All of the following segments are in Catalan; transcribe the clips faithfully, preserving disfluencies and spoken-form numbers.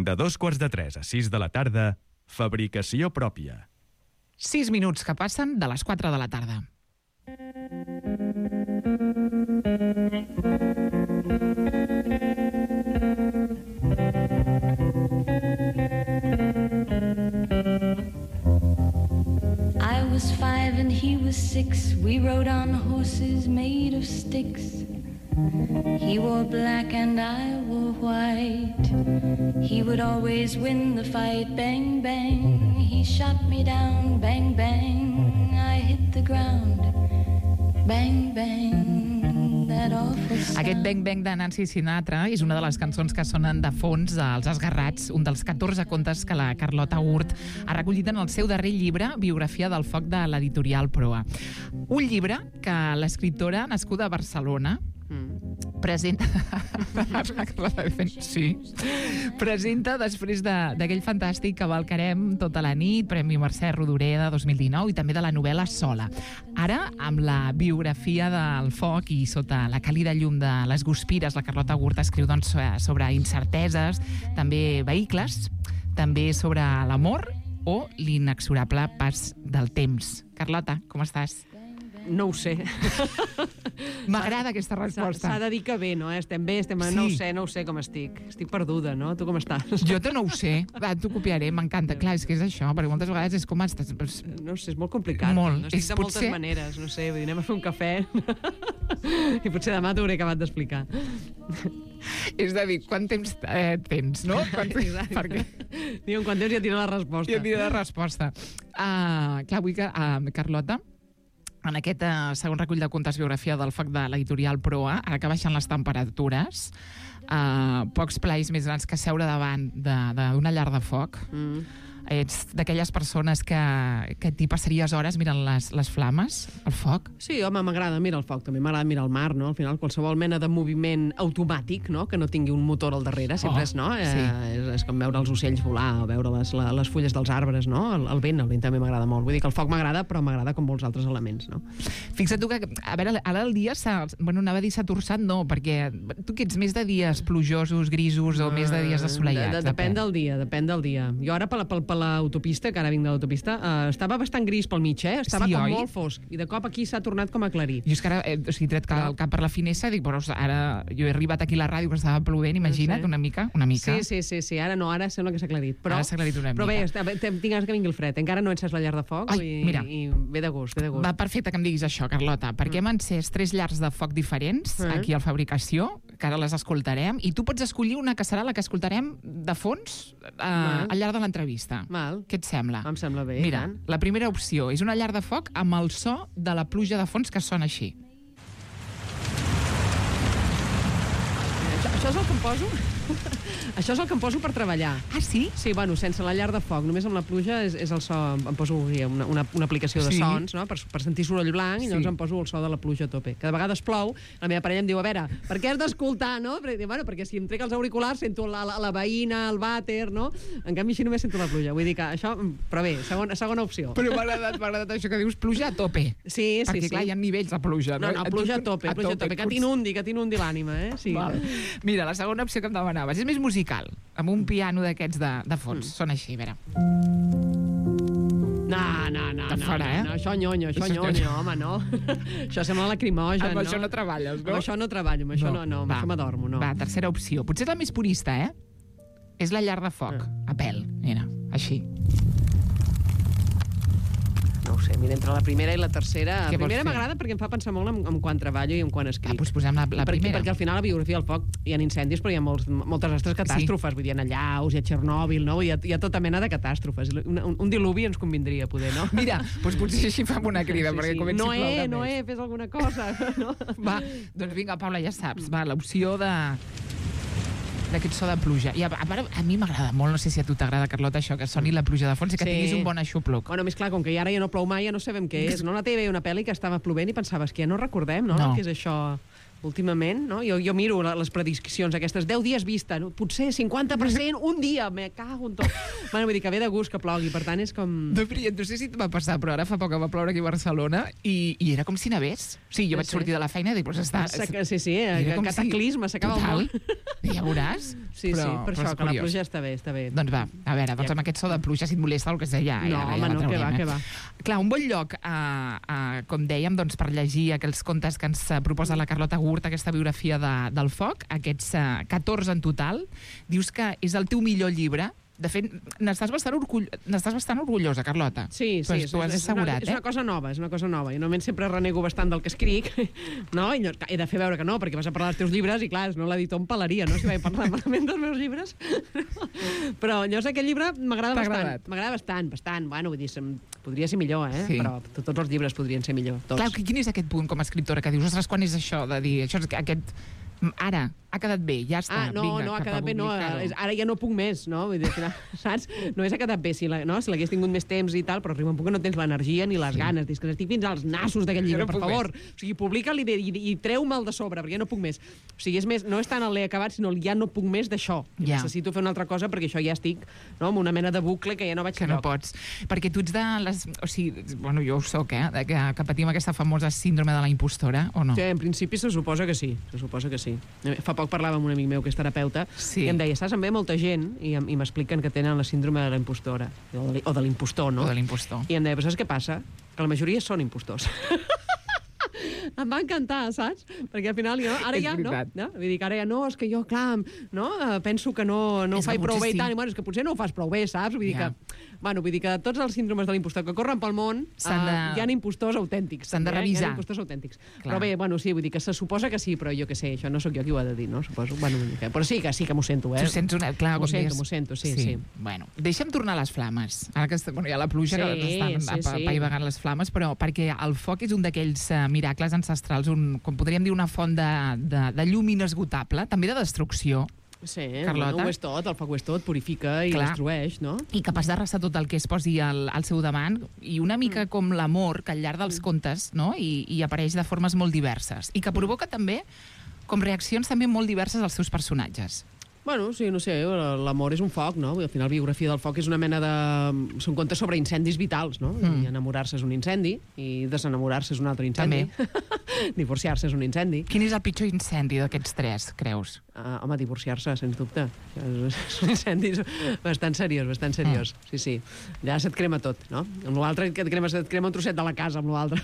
De dos quarts de tres a sis de la tarda, fabricació pròpia. Sis minuts que passen de les quatre de la tarda. I was five and he was six. We rode on horses made of sticks. He wore black and I wore white. He would always win the fight. Bang, bang, he shot me down. Bang, bang, I hit the ground. Bang, bang, that awful sound. Aquest Bang Bang de Nancy Sinatra és una de les cançons que sonen de fons als Esgarrats, un dels catorze contes que la Carlota Gurt ha recollit en el seu darrer llibre, Biografia del foc, de l'editorial Proa. Un llibre que l'escriptora, nascuda a Barcelona, presenta sí. presenta després d'aquell fantàstic Cavalcarem tota la nit, Premi Mercè Rodoreda dos mil dinou, i també de la novel·la Sola. Ara, amb la biografia del foc i sota la càlida llum de les guspires, la Carlota Gurt escriu doncs, sobre incerteses, també vehicles, també sobre l'amor o l'inexorable pas del temps. Carlota, com estàs? No ho sé. M'agrada aquesta resposta. S'ha de dir que bé, no? Estem bé, estem... Sí. No ho sé, no ho sé com estic. Estic perduda, no? Tu com estàs? Jo no ho sé. Va, t'ho copiaré, m'encanta. Clar, és que és això, perquè moltes vegades és com estàs... No sé, és molt complicat. Molt. No estic de moltes potser... maneres, no sé, vull dir, anem a fer un cafè i potser demà t'ho hauré acabat d'explicar. És de dir, quant temps eh, tens, no? Quant... Perquè... Diuen, quant temps ja tira la resposta. Ja tira la resposta. Uh, clar, vull que, uh, Carlota, en aquest uh, segon recull de contes biografia del foc de l'editorial Proa, ara que baixen les temperatures, uh, pocs plais més grans que seure davant d'una llar de foc. Mm. Ets d'aquelles persones que, que t'hi passaries hores mirant les, les flames, el foc? Sí, home, m'agrada mirar el foc, també m'agrada mirar el mar, no? Al final, qualsevol mena de moviment automàtic, no? Que no tingui un motor al darrere, sempre oh, és, no? Sí. Eh, és, és com veure els ocells volar o veure les, la, les fulles dels arbres, no? El, el vent, el vent també m'agrada molt. Vull dir que el foc m'agrada, però m'agrada com molts altres elements, no? Fixa't tu que, a veure, ara el dia s'ha... Bueno, anava a dir s'ha torçat, no, perquè tu que ets més de dies plujosos, grisos, o uh, més de dies assolellats? De, de, depèn del dia, depèn del dia. Jo ara per, per, per l'autopista, que ara vinc de l'autopista, uh, estava bastant gris pel mig, eh? Estava sí, com oi? Molt fosc. I de cop aquí s'ha tornat com a aclarir. Jo és que ara, eh, o sigui, tret el cap per la finestra, dic, però ara jo he arribat aquí a la ràdio que estava plovent, imagina't, una mica, una mica. Sí, sí, sí, sí, ara no, ara sembla que s'ha aclarit. Però, ara s'ha aclarit una però mica. Però bé, tinc ganes que vingui el fred. Encara no ences la llar de foc. Ai, i, mira. I ve de gust, ve de gust. Va, perfecte que em diguis això, Carlota, perquè hem encès tres llars de foc diferents mm. aquí al Fabricació, que ara les escoltarem, i tu pots escollir una que serà la que escoltarem de fons eh, al llarg de l'entrevista. Mal. Què et sembla? Em sembla bé. Mira, la primera opció és una llar de foc amb el so de la pluja de fons que sona així. Això, això és el que em poso... Això és el que em poso per treballar. Ah, sí? Sí, bueno, sense la llar de foc, només amb la pluja és, és el so, em poso una, una, una aplicació de sí. sons, no? per, per sentir soroll blanc, i llavors sí. em poso el so de la pluja a tope. Cada vegada plou, la meva parella em diu, a veure, per què has d'escoltar, no? Perquè, bueno, perquè si em trec els auriculars sento la, la, la veïna, el vàter, no? En canvi així només sento la pluja. Vull dir que això, però bé, segona, segona opció. Però m'ha agradat, m'ha agradat això que dius, pluja a tope. Sí, sí, perquè, sí. clar, hi ha nivells de pluja. No, no, pluja a tope, a pluja a tope, que t'inundi, que t'inundi l'ànima, eh? Sí. Val. Mira, la segona opció que em demanaves és més musical, amb un piano d'aquests de, de fons. Mm. Sona així, a veure. No, no, no, no, farà, no, eh? no, això nyonyo, això nyonyo, home, no. Això sembla lacrimogen, amb no? això no treballes, no? Amb això no treballo, amb això no, no, amb Va. això m'adormo, no. Va, tercera opció. Potser és la més purista, eh? És la llar de foc, Ah. a pèl, mira, així. No ho sé, mira, entre la primera i la tercera... Què La primera vols fer? m'agrada perquè em fa pensar molt en, en quan treballo i en quan escric. Ah, doncs posem la, la perquè, primera. perquè al final la biografia del foc hi ha incendis, però hi ha molts, moltes altres catàstrofes. Sí. Vull dir, hi ha llaus, hi ha Txernòbil, no? Hi ha, hi ha tota mena de catàstrofes. Un, un, un diluvi ens convindria, poder, no? Mira, doncs potser així fem una crida, Sí, perquè sí. comenci No, a ploure eh, més. no, eh, fes alguna cosa. No? Va, doncs vinga, Paula, ja saps. Va, l'opció de... d'aquest so de pluja. I a, a, a mi m'agrada molt, no sé si a tu t'agrada, Carlota, això, que soni la pluja de fons i que Sí. tinguis un bon aixopluc. Bueno, més clar, com que ara ja no plou mai, ja no sabem què és. No, la T V una pel·li que estava plovent i pensaves que ja no recordem, no? No. Què és això? últimament, no? Jo, jo miro les prediccions aquestes, deu dies vista, no? Potser cinquanta per cent un dia, me cago en tot. Bueno, vull dir que ve de gust que plogui, per tant és com... No, no sé si et va passar, però ara fa poc que va ploure aquí a Barcelona i, i era com si nevés. O sigui, jo vaig Sí. sortir de la feina i dic, però està... Sí, sí, eh, cataclisme, s'acaba el món. Ja veuràs. Sí, sí, per això, que la pluja està bé, està bé. Doncs va, a veure, doncs amb aquest so de pluja, si et molesta el que sé, ja, No, ja, home, ja no, que va, que va. Clar, un bon lloc, eh, eh, com dèiem, doncs, per llegir aquells contes que ens proposa la Carlota Gurt, aquesta biografia de, del foc, aquests eh, catorze en total. Dius que és el teu millor llibre. De fet, n'estàs bastant, orgull... n'estàs bastant orgullosa, Carlota. Sí, sí, pues tu has és, assegurat, és, una, és una cosa nova, és una cosa nova. I normalment sempre renego bastant del que escric, no? I he de fer veure que no, perquè vas a parlar dels teus llibres i, clar, no l'editor em pelaria, no? Si vaig parlar malament dels meus llibres. Però llavors aquest llibre m'agrada bastant. M'agrada bastant, bastant. Bueno, vull dir, podria ser millor, eh? Sí. Però tots els llibres podrien ser millor, tots. Clar, quin és aquest punt com a escriptora que dius, ostres, quan és això de dir, això és aquest... Ara, ha quedat bé, ja està. Ah, no, vinga, no, ha cap a quedat bé, no, publicar-ho. ara ja no puc més, no? Vull dir, al final, saps? No és ha quedat bé, si la, no? Si l'hagués tingut més temps i tal, però arriba un punt que no tens l'energia ni les Sí. ganes. Dius que estic fins als nassos d'aquest llibre, no per puc favor. O sigui, publica-li i, i, i treu-me'l de sobre, perquè ja no puc més. O sigui, és més, no és tant el l'he acabat, sinó el ja no puc més d'això. Ja. Necessito fer una altra cosa perquè això ja estic, no?, amb una mena de bucle que ja no vaig Que no enlloc. pots. Perquè tu ets de les... O sigui, bueno, jo ho soc, eh? De que, que patim aquesta famosa síndrome de la impostora, o no? Sí, en principi se suposa que sí, se suposa que sí. Fa poc parlava amb un amic meu que és terapeuta Sí. i em deia, saps, em ve molta gent i, em- i m'expliquen que tenen la síndrome de la impostora o de, o de l'impostor, no? O de l'impostor. I em deia, però saps què passa? Que la majoria són impostors. Em va encantar, saps? Perquè al final jo, ara És ja, no, veritat. no? Vull dir que ara ja no, és que jo, clar, no, eh, penso que no, no ho És que faig prou potser bé i sí. tant, i bueno, és que potser no ho fas prou bé, saps? Vull dir Ja. que, bueno, vull dir que tots els síndromes de l'impostor que corren pel món S'han de- eh, hi ha impostors autèntics. S'han de també, eh? Hi revisar. ha impostors autèntics. Clar. Però bé, bueno, sí, vull dir que se suposa que sí, però jo que sé, això no sóc jo qui ho ha de dir, no? Suposo. Bueno, una mica. Però sí que sí que m'ho sento, eh? Tu sents una... Clar, M'ho com sento, deies- m'ho sento, sí, sí. Bueno, deixa'm tornar a les flames. Ara que està, bueno, hi ha la pluja Sí, que estan sí, apa- sí. apaivagant les flames, però perquè el foc és un d'aquells uh, miracles ancestrals, un, com podríem dir, una font de, de, de llum inesgotable, també de destrucció, Sí, Carlota? bueno, ho és tot, el foc ho és tot, purifica i Clar. destrueix, no? i capaç d'arrasar tot el que es posi al, al seu davant, i una mica Mm. com l'amor, que al llarg dels contes, no?, i, i apareix de formes molt diverses, i que provoca també com reaccions també molt diverses als seus personatges. Bueno, sí, no sé, l'amor és un foc, no? Al final, biografia del foc és una mena de... Són contes sobre incendis vitals, no? Mm. I enamorar-se és un incendi, i desenamorar-se és un altre incendi. Divorciar-se és un incendi. Quin és el pitjor incendi d'aquests tres, creus? Uh, home, divorciar-se, sens dubte. És, és un incendi bastant seriós, bastant seriós. Mm. Sí, sí. Ja se't crema tot, no? Amb l'altre que et crema, et crema un trosset de la casa, amb l'altre.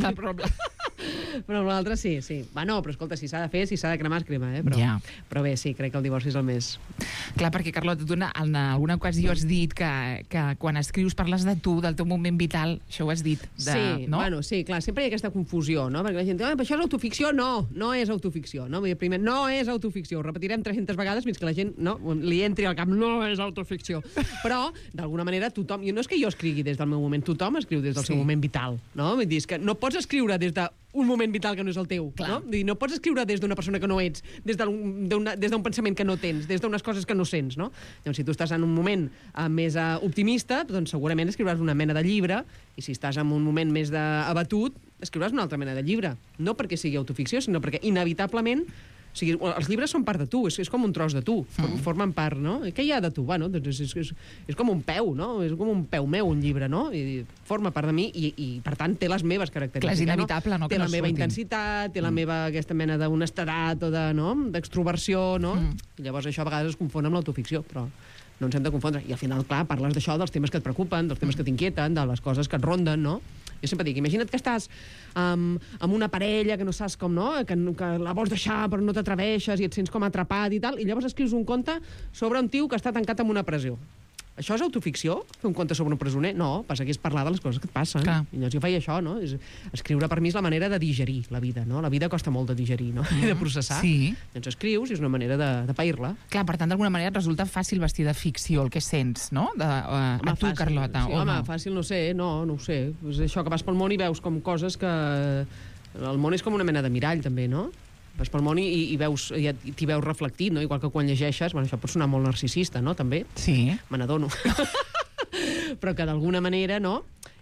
Però amb l'altre sí, sí. Va, no, però escolta, si s'ha de fer, si s'ha de cremar, es crema, eh? Però, Ja. però bé, sí, crec que el divorci és el més... Clar, perquè, Carlota, tu en alguna ocasió has dit que, que quan escrius parles de tu, del teu moment vital, això ho has dit. De, Sí, no? bueno, sí, clar, sempre hi ha aquesta confusió, no? Perquè la gent diu, ah, però això és autoficció? No, no és autoficció, no? Vull dir, primer, no és autoficció, ho repetirem tres-centes vegades fins que la gent, no, li entri al cap, no és autoficció. Però, d'alguna manera, tothom, i no és que jo escrigui des del meu moment, tothom escriu des del Sí. seu moment vital, no? Vull dir, és que no pots escriure des de un moment vital que no és el teu, Clar. no? Vull dir, no pots escriure des d'una persona que no ets, des d'un d'una- des d'un pensament que no tens, des d'unes coses que no sents, no? Llavors, si tu estàs en un moment uh, més uh, optimista, doncs segurament escriuràs una mena de llibre, i si estàs en un moment més de abatut, escriuràs una altra mena de llibre. No perquè sigui autoficció, sinó perquè inevitablement o sigui, els llibres són part de tu, és, és com un tros de tu, form, formen part, no? I què hi ha de tu? Bueno, doncs és, és, és, és com un peu, no? És com un peu meu, un llibre, no? I forma part de mi i, i per tant, té les meves característiques. Clar, és inevitable, no?, Té que la no meva surtin. intensitat, té la meva aquesta mena d'honestedat o de, no? D'extroversió, no? Mm. I llavors això a vegades es confon amb l'autoficció, però no ens hem de confondre. I al final, clar, parles d'això, dels temes que et preocupen, dels temes que t'inquieten, de les coses que et ronden, no? Jo sempre dic, imagina't que estàs um, amb una parella que no saps com, no? Que, que la vols deixar però no t'atreveixes i et sents com atrapat i tal, i llavors escrius un conte sobre un tio que està tancat en una presó. Això és autoficció? Fer un conte sobre un presoner? No, passa que és parlar de les coses que et passen. Clar. I llavors jo feia això, no? És, escriure per mi és la manera de digerir la vida, no? La vida costa molt de digerir, no? I de processar. Sí. Doncs escrius i és una manera de, de pair-la. Clar, per tant, d'alguna manera et resulta fàcil vestir de ficció el que sents, no? De, uh, a tu, fàcil. Carlota, Sí, o home, no? fàcil no sé, no, no ho sé. És això que vas pel món i veus com coses que... El món és com una mena de mirall, també, no? Vas pel món i, i veus, i t'hi veus reflectit, no? Igual que quan llegeixes, bueno, això pot sonar molt narcisista, no? També, Sí. me n'adono. Però que d'alguna manera, no?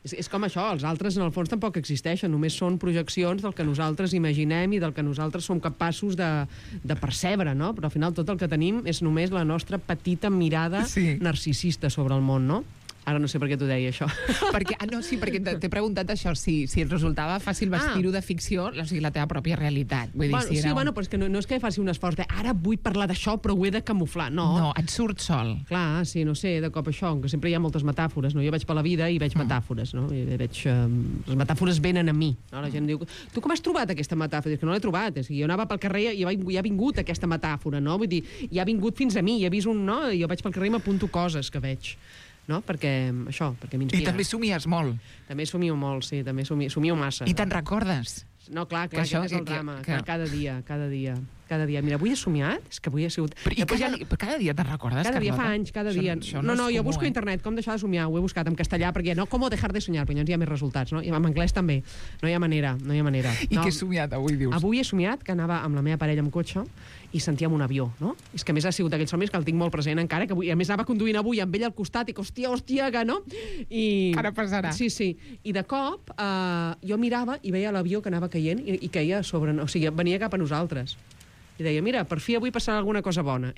És, és com això, els altres en el fons tampoc existeixen, només són projeccions del que nosaltres imaginem i del que nosaltres som capaços de, de percebre, no? Però al final tot el que tenim és només la nostra petita mirada Sí. narcisista sobre el món, no? Ara no sé per què t'ho deia, això. Perquè, ah, no, sí, perquè t'he t'he preguntat això, si, si et resultava fàcil vestir-ho de ficció, o sigui, la teva pròpia realitat. Vull dir, Bueno, si sí, era un- bueno, però és que no, no és que faci un esforç de ara vull parlar d'això, però ho he de camuflar. No, No, et surt sol. Clar, sí, no sé, de cop això, que sempre hi ha moltes metàfores, no? Jo vaig per la vida i veig Mm. metàfores, no? I veig, um, les metàfores venen a mi, no? La gent diu, tu com has trobat aquesta metàfora? És que no l'he trobat, és que jo anava pel carrer i ja, ja ha vingut aquesta metàfora, no? Vull dir, ja ha vingut fins a mi, ja he vist un, no? Jo vaig pel carrer i m'apunto coses que veig, no? Perquè, això, perquè I m'inspira. també somies molt. També somio molt, sí, també somio, somio massa. I te'n recordes? No, clar, Que clar, això- aquest és el que- drama, que- que... cada dia, cada dia, cada dia. Mira, avui he somiat, és que avui he sigut... Però, I Després cada, ja no- dia, però cada dia te'n recordes, Cada dia, fa Carlota? anys, cada Això- dia. això no, no, és jo comú, busco a eh? internet com deixar de somiar, ho he buscat en castellà, perquè no, com deixar de soñar, perquè llavors hi ha més resultats, no? I en anglès també. No hi ha manera, no hi ha manera. I no, què has somiat avui, dius? Avui he somiat que anava amb la meva parella amb cotxe i sentíem un avió, no? És que a més ha sigut aquells somnis que el tinc molt present encara, que avui, a més anava conduint avui amb ell al costat i que, hòstia, hòstia, que no? I... Ara passarà. Sí, sí. I de cop eh, jo mirava i veia l'avió que anava caient i, i caia sobre... O sigui, venia cap a nosaltres. I deia, mira, per fi avui passarà alguna cosa bona.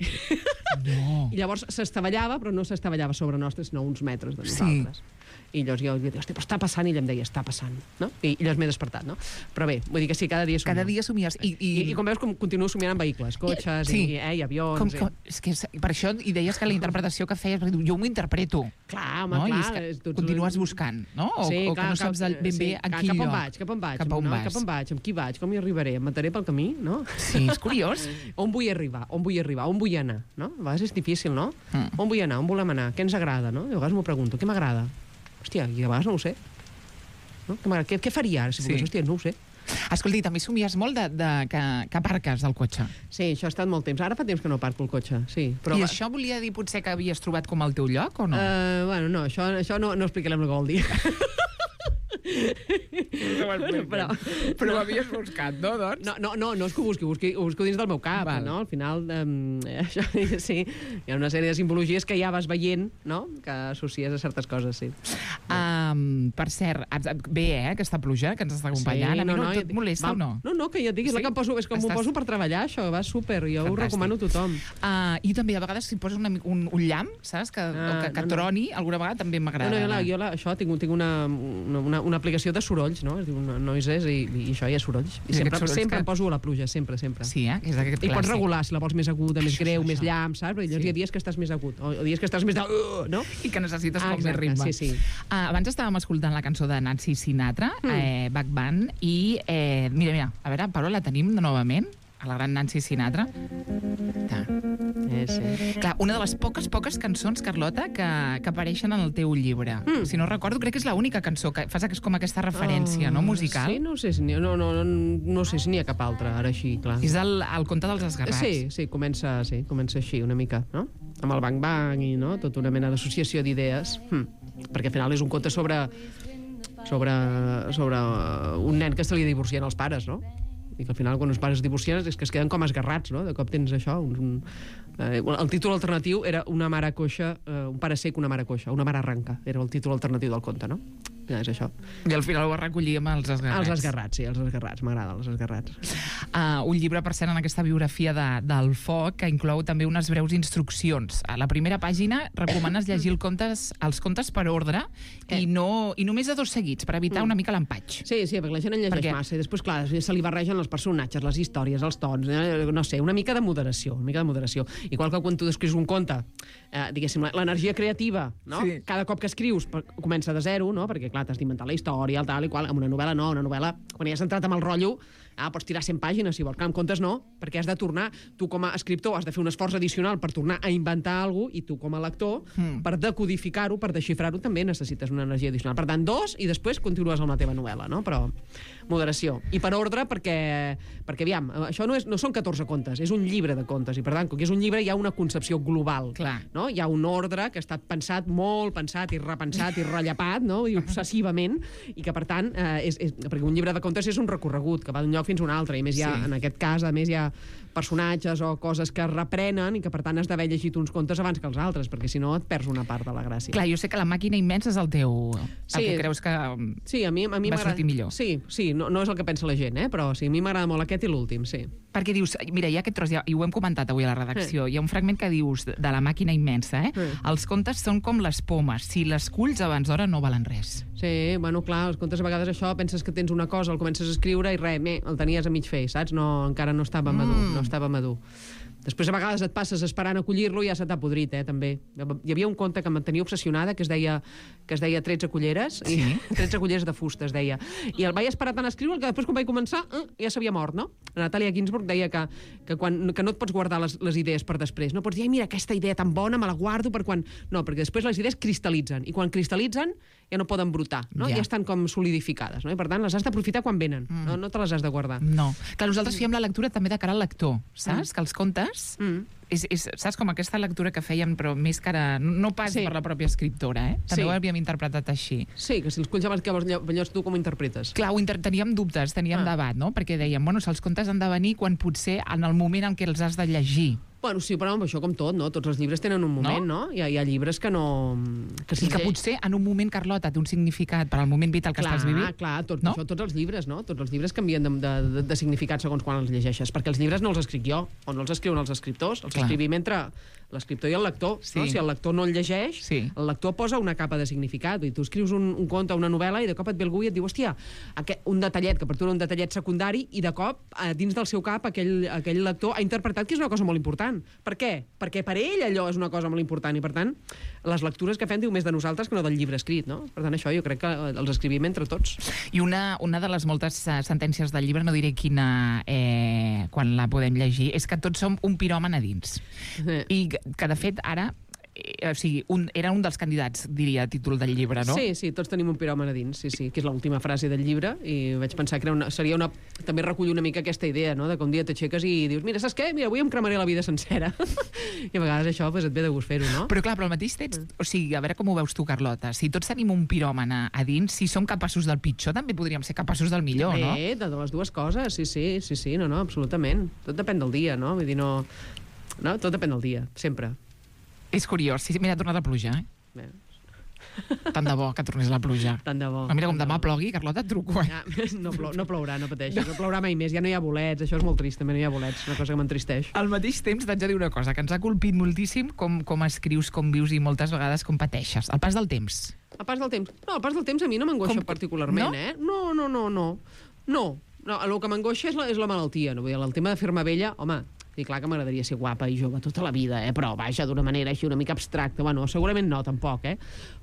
No. I llavors s'estavellava, però no s'estavellava sobre nostres, sinó uns metres de nosaltres. Sí. I llavors jo li deia, hòstia, però està passant, i ell em deia, està passant, no? I, i llavors m'he despertat, no? Però bé, vull dir que sí, cada dia somio. Cada dia somies. I, i... I, i com veus, com continuo somiant en vehicles, cotxes, Sí. i, eh, i avions... Com, i... com, és que és, per això, i deies que la interpretació que feies, perquè jo m'ho interpreto. Clar, home, No? I clar. és que és- tots- continues buscant, no? O, Sí, o que clar, no saps clar, del- ben bé sí, en clar, quin cap lloc. on vaig, cap on vaig, Cap on no? vas. Cap on vaig, amb qui vaig, com hi arribaré, em mataré pel camí, no? Sí, és curiós. On vull arribar, on vull arribar, on vull anar, no? A vegades és difícil, no? Mm. On vull anar, on volem anar, què ens agrada, no? I a vegades m'ho pregunto, què m'agrada? Hòstia, i a vegades no ho sé. No? Què, m'agrada? què, què faria ara si Sí. pogués? Hòstia, no ho sé. Escolti, també somies molt de, de que, que aparques el cotxe. Sí, això ha estat molt temps. Ara fa temps que no parco el cotxe, sí. Però, I això volia dir potser que havies trobat com el teu lloc, o no? Uh, bueno, no, això, això no, no explicarem el que vol dir. bueno, però- però ho havies buscat, no, doncs? No, no, no, no és que ho busqui, ho busqui, ho busco dins del meu cap, Val. no? Al final, um, això, sí, hi ha una sèrie de simbologies que ja vas veient, no?, que associes a certes coses, sí. Um, per cert, et- et- bé, eh, aquesta pluja que ens està acompanyant. A mi no, no et molesta va, o no? No, no, que ja et dic, és Sí? la que em poso, és com m'ho Estàs- poso per treballar, això, va super, jo ho Fantàstic. recomano a tothom. Uh, I també, a vegades, si poses una, mica- un, un llamp, saps? Que, Ah, o que, que no, no. troni, alguna vegada també No, m'agrada. no, jo, la, jo la, això, tinc, un- tinc una, una, una, una aplicació de sorolls, no? Es diu una noises i, i això hi ha sorolls. I I sempre, aquests sorolls sempre que- em poso a la pluja, sempre, sempre. Sí, eh? Que és aquest I pots clàssic. regular, si la vols més aguda, més Això, greu, això, més això. llamp, saps? Perquè llavors Sí. hi ha dies que estàs més agut, o, o dies que estàs més de... Uh, no? I que necessites Ah, com més exacte, ritme. sí, sí. Uh, abans estàvem escoltant la cançó de Nancy Sinatra, mm. eh, Back Band, i eh, mira, mira, a veure, Paula, la tenim de novament, a la gran Nancy Sinatra. Ta. Eh, sí. Clar, una de les poques, poques cançons, Carlota, que, que apareixen en el teu llibre. Mm. Si no recordo, crec que és l'única cançó que fas és com aquesta referència, no?, musical. Sí, no sé si n'hi ha, no, no, no, no sé si n'hi ha cap altra, ara així, clar. És el, el conte dels esgarrats. Sí, sí, comença, sí, comença així una mica, no? Amb el Bang Bang i no? Tota una mena d'associació d'idees. Hm. Perquè al final és un conte sobre, sobre, sobre un nen que se li divorcien els pares, no? I que al final quan els pares es divorcien és que es queden com esgarrats, no? De cop tens això, un, un, eh, el títol alternatiu era una mare coixa, eh, un pare sec, una mare coixa, una mare arranca, era el títol alternatiu del conte, no? Ja és això. I al final ho va recollir amb els esgarrats. Els esgarrats, sí, els esgarrats, m'agrada, els esgarrats. Uh, un llibre, per cert, en aquesta biografia de, del foc, que inclou també unes breus instruccions. A la primera pàgina recomanes llegir el contes, els contes per ordre Eh. i, no, i només de dos seguits, per evitar Mm. una mica l'empatx. Sí, sí, perquè la gent en llegeix Perquè- massa i després, clar, se li barregen els personatges, les històries, els tons, eh, no sé, una mica de moderació, una mica de moderació. Igual que quan tu escrius un conte, eh, diguéssim, la- l'energia creativa, no? Sí. Cada cop que escrius per- comença de zero, no? Perquè, clar, t'has d'inventar la història, el tal i qual, amb una novel·la no, una novel·la, quan ja has entrat amb el rotllo, ah, pots tirar cent pàgines, si vols, clar, amb contes no, perquè has de tornar, tu com a escriptor has de fer un esforç addicional per tornar a inventar alguna cosa, i tu com a lector, Mm. per decodificar-ho, per desxifrar-ho, també necessites una energia addicional. Per tant, dos, i després continues amb la teva novel·la, no? Però moderació. I per ordre, perquè, perquè aviam, això no, és, no són catorze contes, és un llibre de contes, i per tant, com que és un llibre, hi ha una concepció global. Clar. No? Hi ha un ordre que ha estat pensat, molt pensat i repensat i rellepat, no? I obsessionat massivament, i que, per tant, eh, és, és, perquè un llibre de contes és un recorregut, que va d'un lloc fins a un altre, i a més hi ha, Sí. en aquest cas, a més hi ha personatges o coses que reprenen i que, per tant, has d'haver llegit uns contes abans que els altres, perquè si no et perds una part de la gràcia. Clar, jo sé que La màquina immensa és el teu... Sí. El que creus que... Sí, a mi, a mi Va m'agrada- sortir millor. Sí, sí, no, no és el que pensa la gent, eh? Però sí, a mi m'agrada molt aquest i l'últim, sí. Perquè dius, mira, hi ha aquest tros, ja, i ho hem comentat avui a la redacció, hi ha un fragment que dius de La màquina immensa, eh? Mm. Els contes són com les pomes, si les culls abans d'hora no valen res. Sí, bueno, clar, els contes a vegades això, penses que tens una cosa, el comences a escriure i res, me, el tenies a mig fer, saps? No, encara no estava madur, Mm. no estava madur. Després, a vegades et passes esperant a collir-lo i ja se t'ha podrit, eh, també. Hi havia un conte que em tenia obsessionada, que es deia, que es deia tretze culleres, Sí. i tretze culleres de fusta, es deia. I el vaig esperar tant a escriure que després, quan vaig començar, eh, ja s'havia mort, no? La Natàlia Ginsburg deia que, que, quan, que no et pots guardar les, les idees per després. No pots dir, ai, mira, aquesta idea tan bona, me la guardo per quan... No, perquè després les idees cristal·litzen, i quan cristal·litzen ja no poden brotar, no? Ja. Ja estan com solidificades, no? I per tant les has d'aprofitar quan venen, mm. no, no te les has de guardar. No. Clar, nosaltres fèiem la lectura també de cara al lector, saps? Mm. Que els contes... Mm. És, és, saps, com aquesta lectura que fèiem, però més cara... No pas Sí. per la pròpia escriptora, eh? També Sí. ho havíem interpretat així. Sí, que si els culls abans que llavors tu com ho interpretes? Clar, ho inter teníem dubtes, teníem Ah. debat, no? Perquè dèiem, bueno, els contes han de venir quan potser en el moment en què els has de llegir. Bueno, sí, però amb això com tot, no? Tots els llibres tenen un moment, no? no? Hi, ha, hi ha llibres que no... Que I que potser en un moment, Carlota, té un significat per al moment vital que clar, estàs vivint. clar, tot, no? això, tots els llibres, no? Tots els llibres canvien de, de, de, de significat segons quan els llegeixes, perquè els llibres no els escric jo, o no els escriuen els escriptors, els Clar. escrivim entre l'escriptor i el lector. Sí. No? Si el lector no el llegeix, Sí. el lector posa una capa de significat. Vull dir, tu escrius un, un conte, una novel·la, i de cop et ve algú i et diu, hòstia, aquest, un detallet, que per tu era un detallet secundari, i de cop, eh, dins del seu cap, aquell, aquell lector ha interpretat que és una cosa molt important. Per què? Perquè per ell allò és una cosa molt important, i per tant, les lectures que fem diu més de nosaltres que no del llibre escrit, no? Per tant, això jo crec que els escrivim entre tots. I una, una de les moltes uh, sentències del llibre, no diré quina, eh, quan la podem llegir, és que tots som un piròman a dins. Eh. I que, que, de fet, ara... Eh, o sigui, un, era un dels candidats, diria, a títol del llibre, no? Sí, sí, tots tenim un piròman a dins, sí, sí, que és l'última frase del llibre, i vaig pensar que era una, seria una... També recull una mica aquesta idea, no?, de que un dia t'aixeques i dius, mira, saps què? Mira, avui em cremaré la vida sencera. I a vegades això pues, et ve de gust fer-ho, no? Però clar, però al mateix temps, o sigui, a veure com ho veus tu, Carlota, si tots tenim un piròman a, a dins, si som capaços del pitjor, també podríem ser capaços del millor, no? Bé, de, de les dues coses, sí, sí, sí, sí, no, no, absolutament. Tot depèn del dia, no? Vull dir, no... No, tot depèn del dia, sempre. És curiós. Sí, mira, ha tornat la pluja, eh? Bé, Tant de bo que tornés la pluja. tant de bo. Però mira, com tant de demà bo. plogui, Carlota, et truco, eh? Ah, no, plou, no plourà, no pateixis, no plourà mai més, ja no hi ha bolets, això és molt trist, també no hi ha bolets, una cosa que m'entristeix. Al mateix temps t'haig de dir una cosa, que ens ha colpit moltíssim com, com escrius, com vius i moltes vegades com pateixes. El pas del temps. El pas del temps. No, el pas del temps a mi no m'angoixa Com- particularment, no? eh? No, no, no, no. No, no, el que m'angoixa és, la, és la malaltia. No? Vull dir, el tema de fer-me vella, home, i clar que m'agradaria ser guapa i jove tota la vida, eh? Però vaja, d'una manera així una mica abstracta. Bueno, segurament no, tampoc, eh?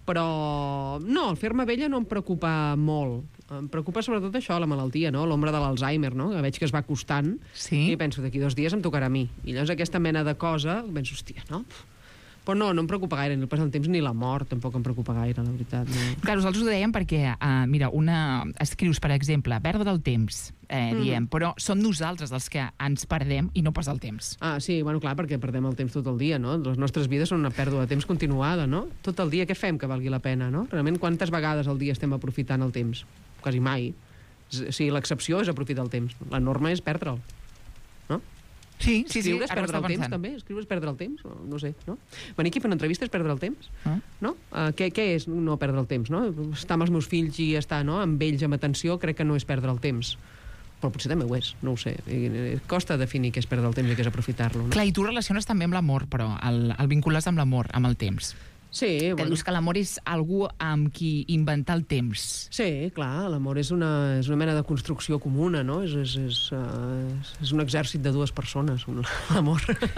Però no, el fer-me vella no em preocupa molt. Em preocupa sobretot això, la malaltia, no? L'ombra de l'Alzheimer, no? Que veig que es va acostant Sí? i penso, d'aquí dos dies em tocarà a mi. I llavors aquesta mena de cosa, penso, hòstia, no? Però no, no em preocupa gaire, ni el pas del temps ni la mort tampoc em preocupa gaire, la veritat. No. Clar, nosaltres ho dèiem perquè, uh, mira, una... escrius, per exemple, perdre el temps, eh, Mm. diem, però som nosaltres els que ens perdem i no pas el temps. Ah, sí, bueno, clar, perquè perdem el temps tot el dia, no? Les nostres vides són una pèrdua de temps continuada, no? Tot el dia què fem que valgui la pena, no? Realment, quantes vegades al dia estem aprofitant el temps? Quasi mai. O sigui, l'excepció és aprofitar el temps. La norma és perdre'l. No? Sí, sí, sí, Escriure és ara ho perdre el estava temps, pensant. també? Escriure és perdre el temps? No, no sé, no? Venir aquí a fer una entrevista és perdre el temps? Ah. No? Uh, què, què és no perdre el temps, no? Estar amb els meus fills i estar no? amb ells amb atenció crec que no és perdre el temps. Però potser també ho és, no ho sé. I, eh, costa definir què és perdre el temps i què és aprofitar-lo. No? Clar, i tu relaciones també amb l'amor, però el, el vincules amb l'amor, amb el temps. Sí, Que bueno. dius que l'amor és algú amb qui inventar el temps. Sí, clar, l'amor és una, és una mena de construcció comuna, no? És, és, és, uh, és un exèrcit de dues persones, un- l'amor.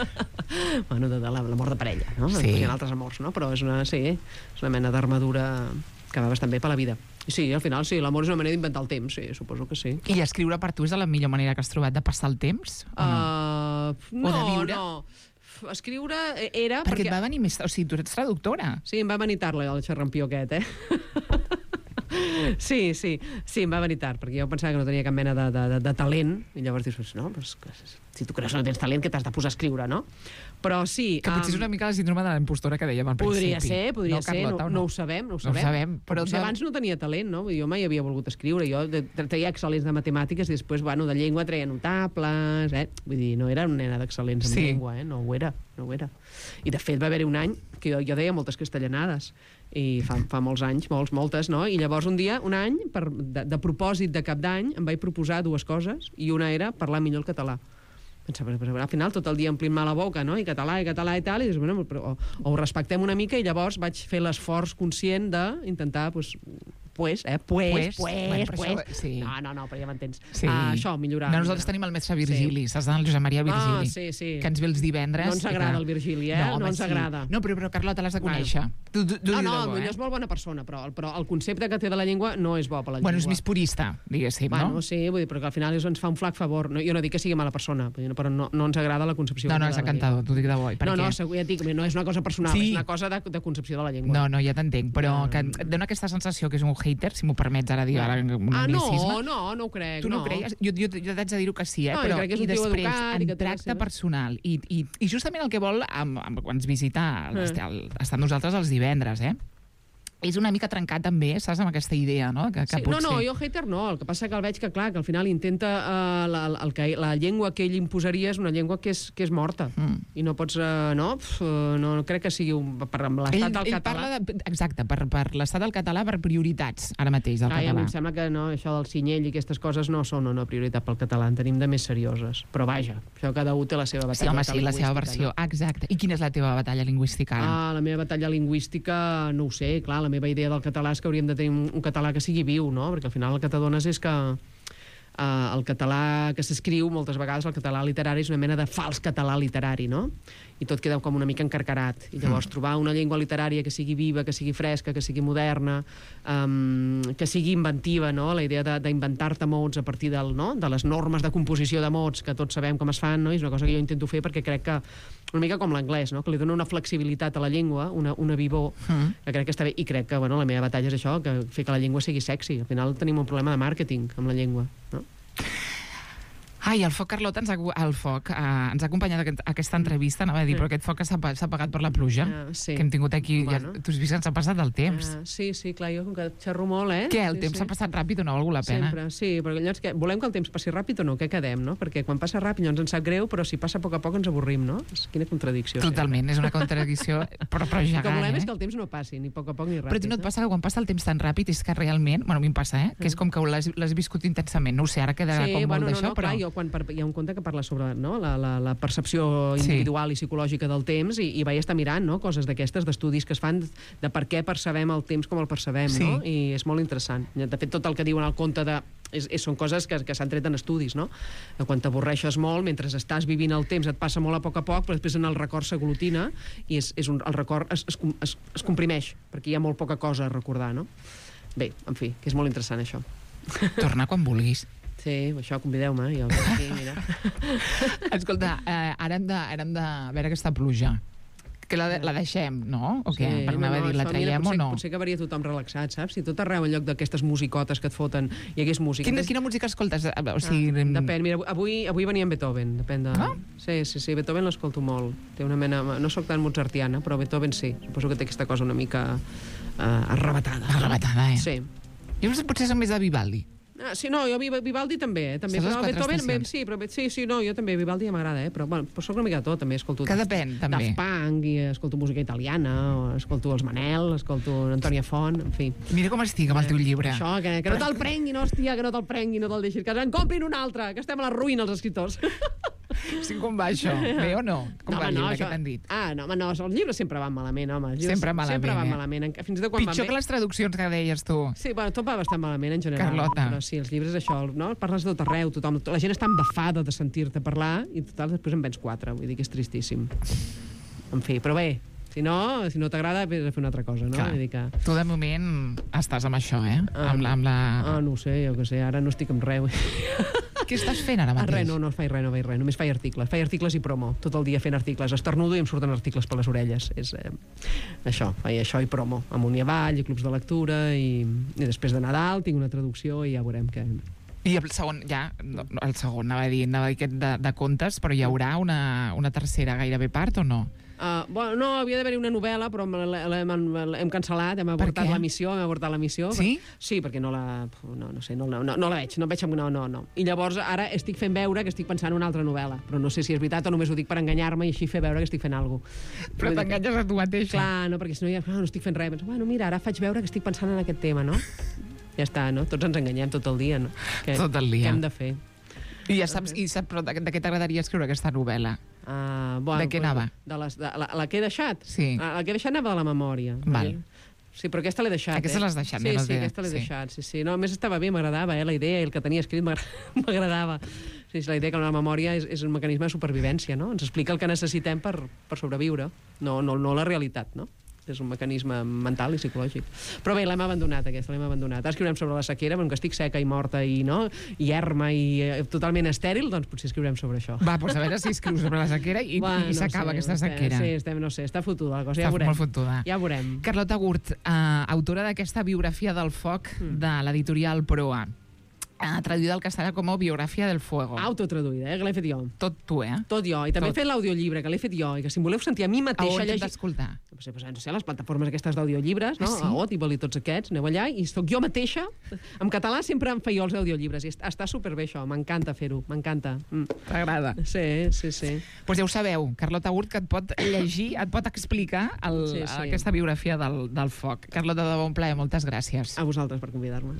bueno, de, de la- l'amor de parella, no? Sí. Hi ha altres amors, no? Però és una, sí, és una mena d'armadura que va bastant bé per la vida. I sí, al final sí, l'amor és una manera d'inventar el temps, sí, suposo que sí. I escriure per tu és la millor manera que has trobat de passar el temps? O no? Uh, no, O de viure? no. Escriure era... perquè, et va venir més... O sigui, tu ets traductora. Sí, em va venir tard el xerrampió aquest, eh? sí, sí, sí, em va venir tard, perquè jo pensava que no tenia cap mena de, de, de, de talent, i llavors dius, no, però és, que és, si tu creus que no tens talent, que t'has de posar a escriure, no? Però sí... Que potser és una mica la síndrome de la impostora que dèiem al Podria principi. ser, podria no, ser, Carlota, no, no ho sabem, no ho No ho sabem. sabem, però Potser de- abans no tenia talent, no? Jo mai havia volgut escriure, jo de- treia excel·lents de matemàtiques i després, bueno, de llengua treia notables, eh? Vull dir, no era una nena d'excel·lents en Sí. llengua, eh? No ho era, no ho era. I de fet va haver-hi un any que jo, jo deia moltes castellanades, i fa, fa molts anys, molts, moltes, no? I llavors un dia, un any, per, de, de propòsit de cap d'any, em vaig proposar dues coses, i una era parlar millor el català. Pensava, però al final tot el dia omplint-me la boca, no? I català, i català, i tal, i dius, bueno, però, o, o ho respectem una mica, i llavors vaig fer l'esforç conscient d'intentar, pues, pues, eh, pues, Pues, pues, bueno, però pues. això, sí. No, no, no, però ja m'entens. Sí. Ah, això, millorar. No, nosaltres tenim el mestre Virgili, saps del Josep Maria Virgili, Ah, sí, sí. que ens ve els divendres. No ens i agrada que- el Virgili, eh? No home, ens agrada. No, però, però Carlota, l'has de Bueno. conèixer. Tu, tu, tu No, diu no, de bo, potser eh? és molt bona persona, però, però el concepte que té de la llengua no és bo per la llengua. Bueno, és més purista, diguéssim, Bueno, no? sí, vull dir, perquè al final és, ens fa un flac favor. No, jo no dic que sigui mala persona, però no, no ens agrada la concepció. No, que no, té és de la encantador, llengua. t'ho dic de bo. I per No, no, què? segur, ja et dic, no és una cosa personal, Sí. és una cosa de, de concepció de la llengua. No, no, ja t'entenc, però Ah. que et dona aquesta sensació que és un hater, si m'ho permets ara dir ara un Ah, no, anglicisme. no, no ho crec. Tu no, ho creies? Jo, jo, jo t'haig de dir-ho que sí, eh? No, jo però crec que és un i tio després, educat i que en té la tracte seva- personal. I, i, I justament el que vol amb, amb, quan ens visita, Eh. estar, estar amb nosaltres els divendres, eh? És una mica trencat també, saps, amb aquesta idea, no? Que, que Sí, pot no, no, ser. jo hater no, el que passa que el veig que, clar, que al final intenta... Uh, la, el que, la llengua que ell imposaria és una llengua que és, que és morta. Mm. I no pots... Uh, no, Pf, uh, no, no crec que sigui un, per amb Ell, l'estat del ell català. parla de, exacte, per, per l'estat del català, per prioritats, ara mateix, del Ah, i a mi català. em sembla que no, això del cinyell i aquestes coses no són una prioritat pel català, en tenim de més serioses. Però vaja, això cada un té la seva Sí, batalla. home, sí, la seva lingüística, versió. Exacte. I quina és la teva batalla lingüística ara? Ah, la meva batalla lingüística, no ho sé, clar, la meva idea del català és que hauríem de tenir un, un català que sigui viu, no? Perquè al final el que t'adones és que uh, el català que s'escriu, moltes vegades el català literari és una mena de fals català literari, no? I tot queda com una mica encarcarat. I llavors trobar una llengua literària que sigui viva, que sigui fresca, que sigui moderna, um, que sigui inventiva, no? La idea de- d'inventar-te mots a partir del, no? de les normes de composició de mots que tots sabem com es fan, no? I és una cosa que jo intento fer perquè crec que una mica com l'anglès, no? Que li dona una flexibilitat a la llengua, una, una vivor, Mm. que crec que està bé, i crec que bueno, la meva batalla és això, que fer que la llengua sigui sexy. Al final tenim un problema de màrqueting amb la llengua, no? Ai, el foc, Carlota, ens ha, el foc, eh, ens ha acompanyat aquest, aquesta entrevista, anava a dir, Sí. però aquest foc que s'ha pa- s'ha apagat per la pluja, Ah, sí. que hem tingut aquí. Bueno. Ja, tu has vist que ens ha passat el temps. Ah, sí, sí, clar, jo com que xerro molt, eh? Què, el sí, temps sí. s'ha passat ràpid o no ha valgut la pena? Sempre, sí, però llavors que, volem que el temps passi ràpid o no? Què quedem, no? Perquè quan passa ràpid llavors ens sap greu, però si passa a poc a poc ens avorrim, no? És, quina contradicció. Totalment, és una contradicció, però, però El que gegant, volem eh? és que el temps no passi, ni a poc a poc ni ràpid. Però a tu no et passa que quan passa el temps tan ràpid és que realment, bueno, a mi em passa, eh? Que és com que l'has l'has viscut intensament. No ho sé, ara queda Sí, com bueno, molt no, d'això, no, però... clar, jo quan per, hi ha un conte que parla sobre no, la, la, la percepció individual sí. i psicològica del temps i, i vaig estar mirant no, coses d'aquestes, d'estudis que es fan de per què percebem el temps com el percebem, Sí. no? I és molt interessant. De fet, tot el que diuen al conte de... És, és, són coses que, que s'han tret en estudis, no? Quan t'avorreixes molt, mentre estàs vivint el temps et passa molt a poc a poc, però després en el record s'aglutina i és, és un, el record es, es, es, es comprimeix, perquè hi ha molt poca cosa a recordar, no? Bé, en fi, que és molt interessant això. Torna quan vulguis. Sí, això, convideu-me, jo aquí, mira. Escolta, eh, ara, hem de, ara hem de veure aquesta pluja. Que la, de, la deixem, no? O què? Sí, Per anar a dir, la això, traiem mira, potser, o no? Potser acabaria tothom relaxat, saps? Si tot arreu, en lloc d'aquestes musicotes que et foten, hi hagués música. Quina, Des- quina música escoltes? O sigui, ah, depèn, mira, avui, avui venia en Beethoven, depèn de... Ah? Sí, sí, sí, Beethoven l'escolto molt. Té una mena... No sóc tan mozartiana, però Beethoven sí. Suposo que té aquesta cosa una mica uh, arrebatada. Arrebatada, eh? Sí. Jo potser som més de Vivaldi. Ah, sí, no, jo Viv- Vivaldi també, eh? també Saps les però quatre Beethoven, bé, estacions? sí, però, sí, sí, no, jo també, Vivaldi ja m'agrada, eh? però, bueno, però soc una mica de tot, també escolto... Que depèn, també. Daft Punk, i escolto música italiana, o escolto els Manel, escolto Antònia Font, en fi. Mira com estic amb el teu llibre. Això, que, que no te'l prenguin, hòstia, que no te'l prenguin, no te'l deixis, que en comprin un altre, que estem a la ruïna, els escriptors. Sí, com va això? Bé o no? Com No, va el home, no, llibre això- que t'han dit? Ah, no, home, no, els llibres sempre van malament, home. Els llibres Sempre malament, Sempre van eh? malament, en- fins i tot quan Pitjor van que bé. les traduccions que deies tu. Sí, bueno, tot va bastant malament en general. Carlota. Però sí, els llibres això, no? Parles de tot arreu, tothom, la gent està embafada de sentir-te parlar i total després en vens quatre, vull dir que és tristíssim. En fi, però bé, si no, si no t'agrada, vés a fer una altra cosa, no? Clar. Vull dir que... Tu de moment estàs amb això, eh? Ah, Amb la... Amb la... Ah, no ho sé, jo què sé, ara no estic amb res. Què estàs fent ara Ah, mateix? res, no, no faig res, no faig res, només faig articles. Faig articles i promo, tot el dia fent articles. Estornudo i em surten articles per les orelles. És eh, això, faig això i promo. Amunt i avall, i clubs de lectura, i, i després de Nadal tinc una traducció i ja veurem què, I el segon, ja, no, el segon, anava a dir, anava a dir aquest de, de contes, però hi haurà una, una tercera gairebé part o no? Uh, bueno, no, havia d'haver-hi una novel·la, però l'hem cancel·lat, hem avortat la missió, hem avortat la missió. Sí? Per, sí, perquè no la... No, no sé, no, no, no la veig, no veig... No, no, no. I llavors ara estic fent veure que estic pensant en una altra novel·la, però no sé si és veritat o només ho dic per enganyar-me i així fer veure que estic fent alguna cosa. Però t'enganyes a tu mateixa. Clar, no, perquè si no ja no, no estic fent res. Penso, bueno, mira, ara faig veure que estic pensant en aquest tema, no? Ja està, no? Tots ens enganyem tot el dia, no? Què, tot el dia. Què hem de fer? I ja saps, i saps però de, de què t'agradaria escriure aquesta novel·la? Uh, bueno, de què anava? De les, de, la, la que he deixat? Sí. La, la que he deixat anava de la memòria. Val. Sí, però aquesta l'he deixat. Aquesta eh? l'has deixat, sí, no? Sí, aquesta l'he sí. deixat. Sí, sí. No, a més estava bé, m'agradava, eh, la idea, i el que tenia escrit m'agradava. Sí, la idea que la memòria és, és un mecanisme de supervivència, no? Ens explica el que necessitem per, per sobreviure, no, no, no la realitat, no? És un mecanisme mental i psicològic. Però bé, l'hem abandonat, aquesta, l'hem abandonat. Ara escriurem sobre la sequera, però que estic seca i morta i, no? I erma i eh, totalment estèril, doncs potser escriurem sobre això. Va, doncs a veure si escrius sobre la sequera i, bueno, i s'acaba no sé, aquesta sequera. Sí, estem, no sé, està fotuda la cosa, està ja veurem. Molt fotuda. Ja veurem. Carlota Gurt, eh, autora d'aquesta biografia del foc mm. de l'editorial Proa. Traduïda al castellà com a Biografia del Fuego. Autotraduïda, eh, que l'he fet jo. Tot tu, eh? Tot jo. I també Tot. he fet l'audiollibre, que l'he fet jo. I que si em voleu sentir a mi mateixa... A on llegir... hem d'escoltar? No sé, no sé, les plataformes aquestes d'audiollibres, no? Ah, sí? A Audible i tots aquests, aneu allà, i soc jo mateixa. En català sempre em feia els audiollibres, i està superbé això, m'encanta fer-ho, m'encanta. Mm. T'agrada? Sí, sí, sí. Doncs pues ja ho sabeu, Carlota Gurt, que et pot llegir, et pot explicar el, sí, sí. aquesta biografia del, del foc. Carlota, de bon plaer, moltes gràcies. A vosaltres per convidar-me.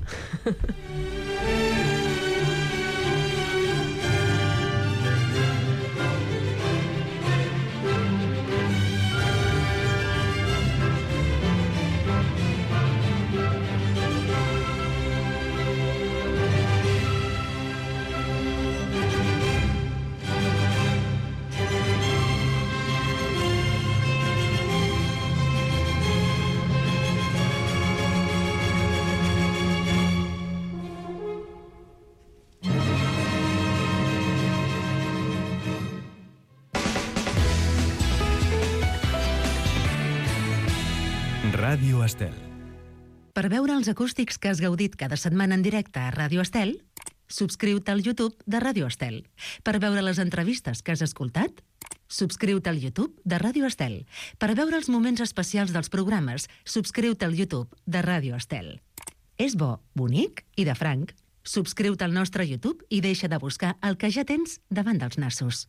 Ràdio Estel. Per veure els acústics que has gaudit cada setmana en directe a Ràdio Estel, subscriu-te al YouTube de Ràdio Estel. Per veure les entrevistes que has escoltat, subscriu-te al YouTube de Ràdio Estel. Per veure els moments especials dels programes, subscriu-te al YouTube de Ràdio Estel. És bo, bonic i de franc. Subscriu-te al nostre YouTube i deixa de buscar el que ja tens davant dels nassos.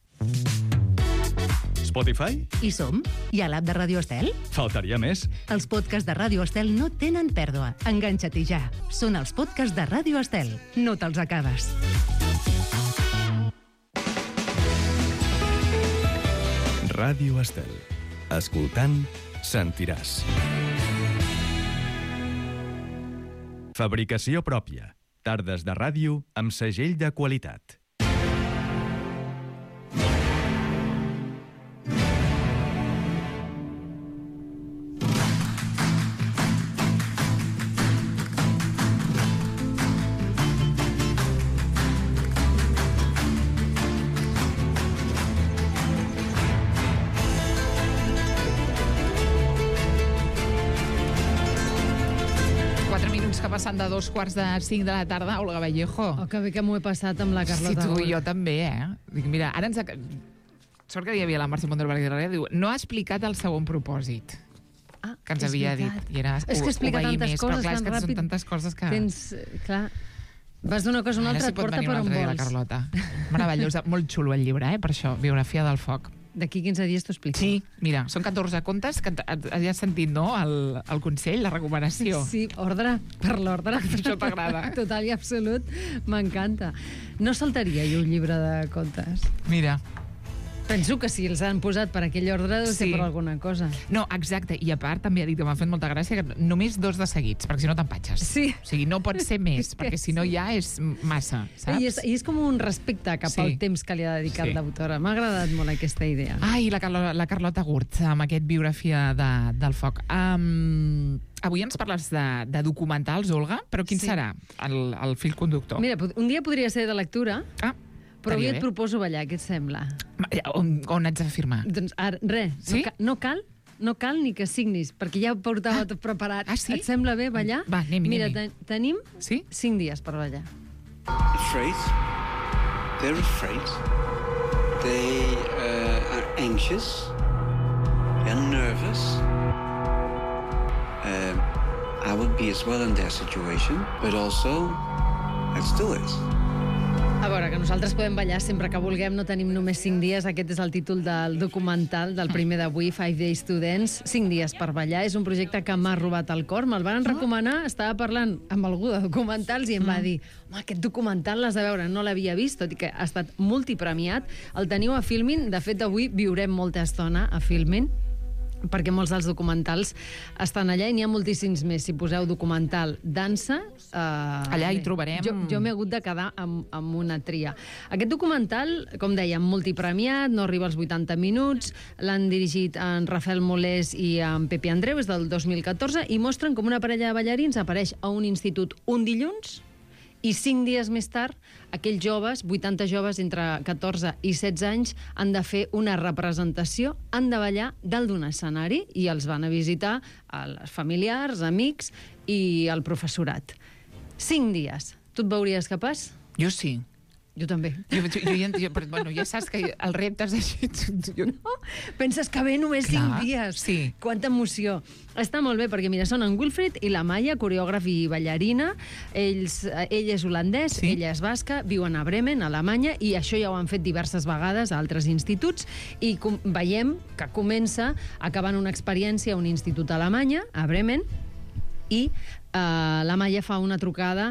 Spotify? Hi som? Hi ha l'app de Ràdio Estel? Faltaria més. Els podcasts de Ràdio Estel no tenen pèrdua. Enganxa't-hi ja. Són els podcasts de Ràdio Estel. No te'ls acabes. Ràdio Estel. Escoltant, sentiràs. Fabricació pròpia. Tardes de ràdio amb segell de qualitat. Passant de dos quarts de cinc de la tarda, Olga Vallejo. Oh, que bé que m'ho he passat amb la Carlota. Sí, tu i jo també, eh? Dic, mira, ara ens... Sort que hi havia la Mercè Montalbán i darrere, diu, no ha explicat el segon propòsit ah, que ens havia veritat. dit. I era, és que explica tantes més, coses però clar, tan és que ràpid. són tantes coses que... Tens, clar, vas d'una cosa a una altra, et porta per on vols. La Carlota. Meravellosa, molt xulo el llibre, eh? Per això, Biografia del Foc. D'aquí quinze dies t'ho explico. Sí, mira, són catorze contes que ja has sentit, no?, el, el consell, la recomanació. Sí, ordre, per l'ordre. Això t'agrada. Total i absolut, m'encanta. No saltaria jo un llibre de contes. Mira. Penso que si els han posat per aquell ordre deu ser Sí. per alguna cosa. No, exacte, i a part també ha dit que m'ha fet molta gràcia que només dos de seguits, perquè si no t'empatxes. Sí. O sigui, no pot ser més, És que perquè si no sí. ja és massa, saps? I és, I és com un respecte cap Sí. al temps que li ha dedicat Sí. l'autora. M'ha agradat molt aquesta idea. Ai, la, Carlo, la Carlota Gurt, amb aquest Biografia de, del Foc. Um, avui ens parles de, de documentals, Olga, però quin Sí. serà el, el fil conductor? Mira, un dia podria ser de lectura, ah, però avui estaria et bé. proposo ballar, què et sembla? On, on haig de firmar? Doncs ara, res, Sí? no, ca no cal no cal ni que signis, perquè ja ho portava tot preparat. Ah, sí? Et sembla bé ballar? Va, anem-hi, Mira, anem-hi. ten tenim Sí? cinc dies per ballar. Afraid. They're afraid. They uh, are anxious. They're nervous. Uh, I would be as well in their situation, but also, let's do it. A veure, que nosaltres podem ballar sempre que vulguem, no tenim només cinc dies. Aquest és el títol del documental del primer d'avui, Five Days to Dance, cinc dies per ballar. És un projecte que m'ha robat el cor, me'l van recomanar, estava parlant amb algú de documentals i em va dir, home, aquest documental l'has de veure, no l'havia vist, tot i que ha estat multipremiat. El teniu a Filmin, de fet avui viurem molta estona a Filmin, perquè molts dels documentals estan allà i n'hi ha moltíssims més. Si poseu documental dansa... Eh, allà hi trobarem... Jo, jo m'he hagut de quedar amb, amb una tria. Aquest documental, com dèiem, multipremiat, no arriba als vuitanta minuts, l'han dirigit en Rafael Molés i en Pepe Andreu, és del dos mil catorze, i mostren com una parella de ballarins apareix a un institut un dilluns i cinc dies més tard, aquells joves, vuitanta joves entre catorze i setze anys, han de fer una representació, han de ballar dalt d'un escenari i els van a visitar els familiars, amics i el professorat. Cinc dies. Tu et veuries capaç? Jo sí. Jo també. Jo, jo, jo, jo, jo, però, bueno, ja saps que el repte és així. Jo... No? Penses que ve només Clar, cinc dies. Sí. Quanta emoció. Està molt bé, perquè mira, són en Wilfried i la Maia, coreògraf i ballarina. Ells, ell és holandès, sí. Ella és basca, viuen a Bremen, a Alemanya, i això ja ho han fet diverses vegades a altres instituts, i com, veiem que comença acabant una experiència a un institut a Alemanya, a Bremen, i Uh, la Maia fa una trucada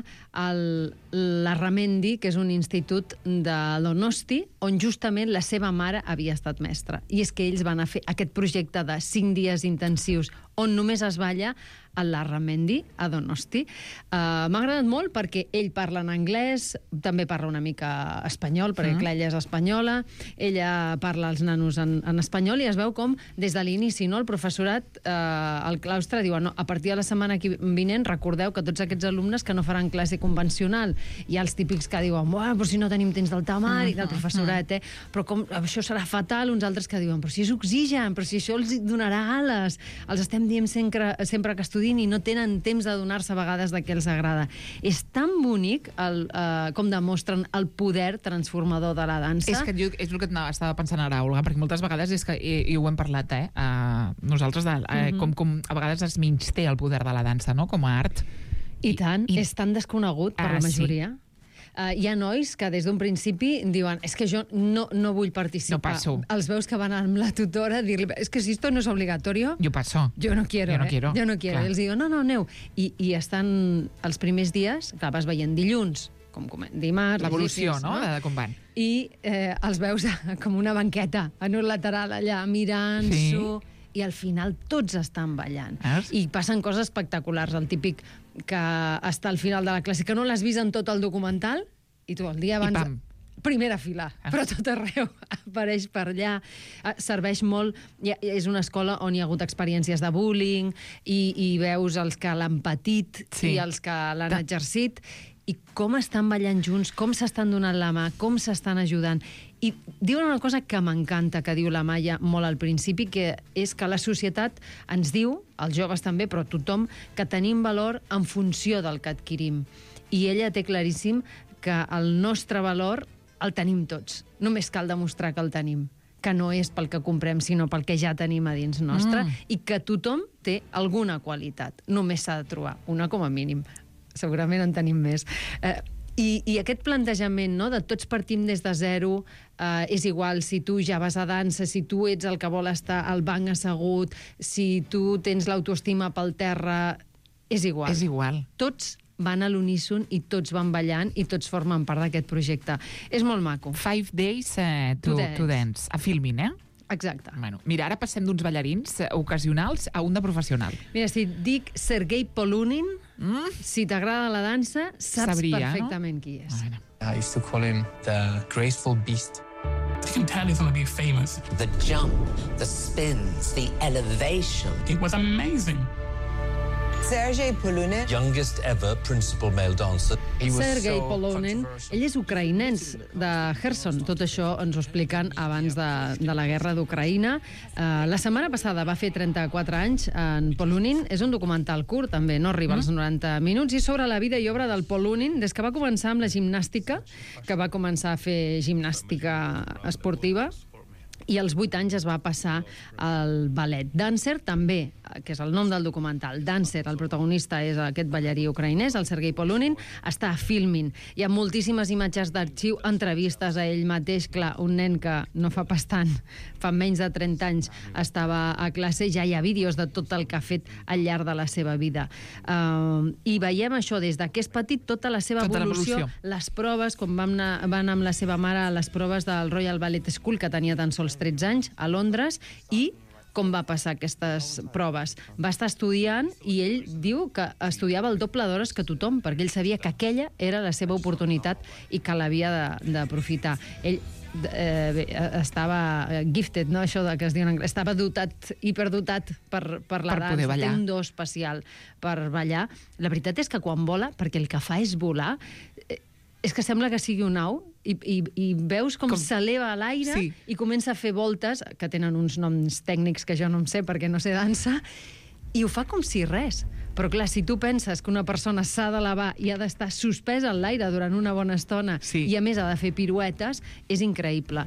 al l'Arramendi, que és un institut de Donosti, on justament la seva mare havia estat mestra. I és que ells van a fer aquest projecte de cinc dies intensius on només es balla a l'Arramendi, a Donosti. Uh, M'ha agradat molt perquè ell parla en anglès, també parla una mica espanyol, perquè mm. clar, ella és espanyola, ella parla als nanos en, en espanyol, i es veu com des de l'inici, no, el professorat, uh, al claustre, diuen, no, a partir de la setmana vinent, recordeu que tots aquests alumnes que no faran classe convencional, hi ha els típics que diuen, bueno, però si no tenim temps del temari, del professorat, eh? Però com, això serà fatal, uns altres que diuen, però si és oxigen, però si això els donarà ales, els estem dient sempre, sempre que estudin i no tenen temps de donar-se a vegades de què els agrada. És tan bonic el, uh, com demostren el poder transformador de la dansa. És que jo, és el que estava pensant ara, Olga, perquè moltes vegades és que, i, i ho hem parlat, eh, uh, nosaltres, de, uh, uh-huh. com, com a vegades es menysté el poder de la dansa, no?, com a art. I, I tant, i... és tan desconegut per ah, la majoria. Sí. Uh, hi ha nois que des d'un principi diuen és que jo no, no vull participar. No passo. Els veus que van amb la tutora a dir-li és que si esto no es obligatorio... Jo passo. Jo no quiero, jo no eh? quiero. Jo no quiero. Clar. I els diuen, no, no, aneu. I, i estan els primers dies, que vas veient dilluns, com dimarts... L'evolució, no?, no? De com van. I eh, els veus com una banqueta, en un lateral allà, mirant-s'ho... Sí. I al final tots estan ballant. Es? I passen coses espectaculars. El típic que està al final de la classe, que no l'has vist en tot el documental, i tu el dia abans... Primera fila, ah. però tot arreu apareix per allà. Serveix molt... És una escola on hi ha hagut experiències de bullying i, i veus els que l'han patit sí. i els que l'han exercit, i com estan ballant junts, com s'estan donant la mà, com s'estan ajudant. I diuen una cosa que m'encanta, que diu la Maia molt al principi, que és que la societat ens diu, els joves també, però tothom, que tenim valor en funció del que adquirim. I ella té claríssim que el nostre valor el tenim tots. Només cal demostrar que el tenim, que no és pel que comprem, sinó pel que ja tenim a dins nostre, mm. i que tothom té alguna qualitat. Només s'ha de trobar una com a mínim. Segurament en tenim més. Eh, i, I aquest plantejament, no?, de tots partim des de zero, eh, és igual si tu ja vas a dansa, si tu ets el que vol estar al banc assegut, si tu tens l'autoestima pel terra, és igual. És igual. Tots van a l'uníson i tots van ballant i tots formen part d'aquest projecte. És molt maco. Five days uh, to, to, dance. to dance. A Filmin, eh? Exacte. Bueno, mira, ara passem d'uns ballarins ocasionals a un de professional. Mira, si et dic Sergei Polunin, mm? si t'agrada la dansa, saps Sabria, perfectament no? qui és. Bueno. I used to call him the graceful beast. You can tell he's going to be famous. The jump, the spins, the elevation. It was amazing. Sergei Polunin, youngest ever principal male dancer. Sergei Polunin, ell és ucraïnens de Kherson. Tot això ens ho expliquen abans de, de la guerra d'Ucraïna. Uh, la setmana passada va fer trenta-quatre anys en Polunin. És un documental curt, també, no arriba als noranta minuts, i sobre la vida i obra del Polunin des que va començar amb la gimnàstica, que va començar a fer gimnàstica esportiva, i als vuit anys es va passar al ballet. Dancer també, que és el nom del documental. Dancer, el protagonista és aquest ballarí ucraïnès, el Sergei Polunin, està a Filmin. Hi ha moltíssimes imatges d'arxiu, entrevistes a ell mateix. Clar, un nen que no fa pas tant, fa menys de trenta anys, estava a classe, ja hi ha vídeos de tot el que ha fet al llarg de la seva vida. Uh, I veiem això des de que és petit, tota la seva Tota evolució, l'evolució. les proves, com vam anar, van amb la seva mare a les proves del Royal Ballet School, que tenia tan sols tretze anys, a Londres, i com va passar aquestes proves. Va estar estudiant i ell diu que estudiava el doble d'hores que tothom, perquè ell sabia que aquella era la seva oportunitat i que l'havia d'aprofitar. Ell eh, estava gifted, no? Això de que es diu en anglès. Estava dotat, hiperdotat per, per la Per poder dansa. ballar. Té un do especial per ballar. La veritat és que quan vola, perquè el que fa és volar, eh, és que sembla que sigui un au, i, i, i veus com, com... s'eleva a l'aire, Sí. i comença a fer voltes, que tenen uns noms tècnics que jo no em sé perquè no sé dansa, i ho fa com si res. Però clar, si tu penses que una persona s'ha d'elevar i ha d'estar suspesa en l'aire durant una bona estona, Sí. i a més ha de fer piruetes, és increïble.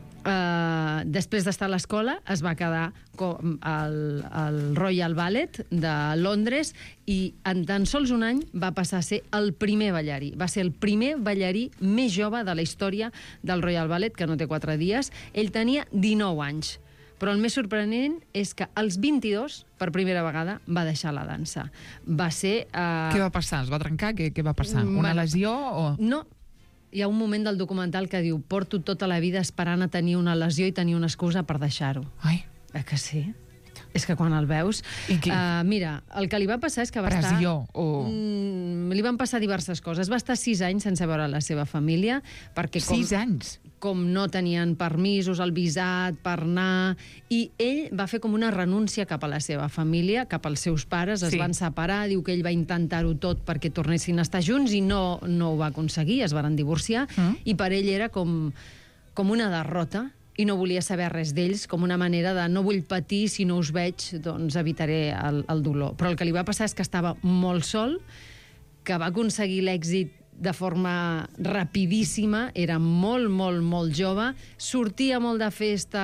Uh, després d'estar a l'escola es va quedar com al, al Royal Ballet de Londres, i en tan sols un any va passar a ser el primer ballarí. Va ser el primer ballarí més jove de la història del Royal Ballet, que no té quatre dies. Ell tenia dinou anys. Però el més sorprenent és que als vint-i-dos, per primera vegada, va deixar la dansa. Va ser... Uh... Què va passar? Es va trencar? Què, què va passar? Una Bueno, lesió o...? No. Hi ha un moment del documental que diu: porto tota la vida esperant a tenir una lesió i tenir una excusa per deixar-ho. Ai, Eh que sí? És que quan el veus... I què? Uh, mira, el que li va passar és que va estar... pressió o... Mm, li van passar diverses coses. Va estar sis anys sense veure la seva família, perquè com... Sis anys? com no tenien permisos, el visat per anar, i ell va fer com una renúncia cap a la seva família, cap als seus pares, es Sí. van separar, diu que ell va intentar-ho tot perquè tornessin a estar junts i no, no ho va aconseguir, es van divorciar, Mm. i per ell era com, com una derrota, i no volia saber res d'ells, com una manera de no vull patir, si no us veig, doncs evitaré el, el dolor. Però el que li va passar és que estava molt sol, que va aconseguir l'èxit de forma rapidíssima, era molt, molt, molt jove, sortia molt de festa,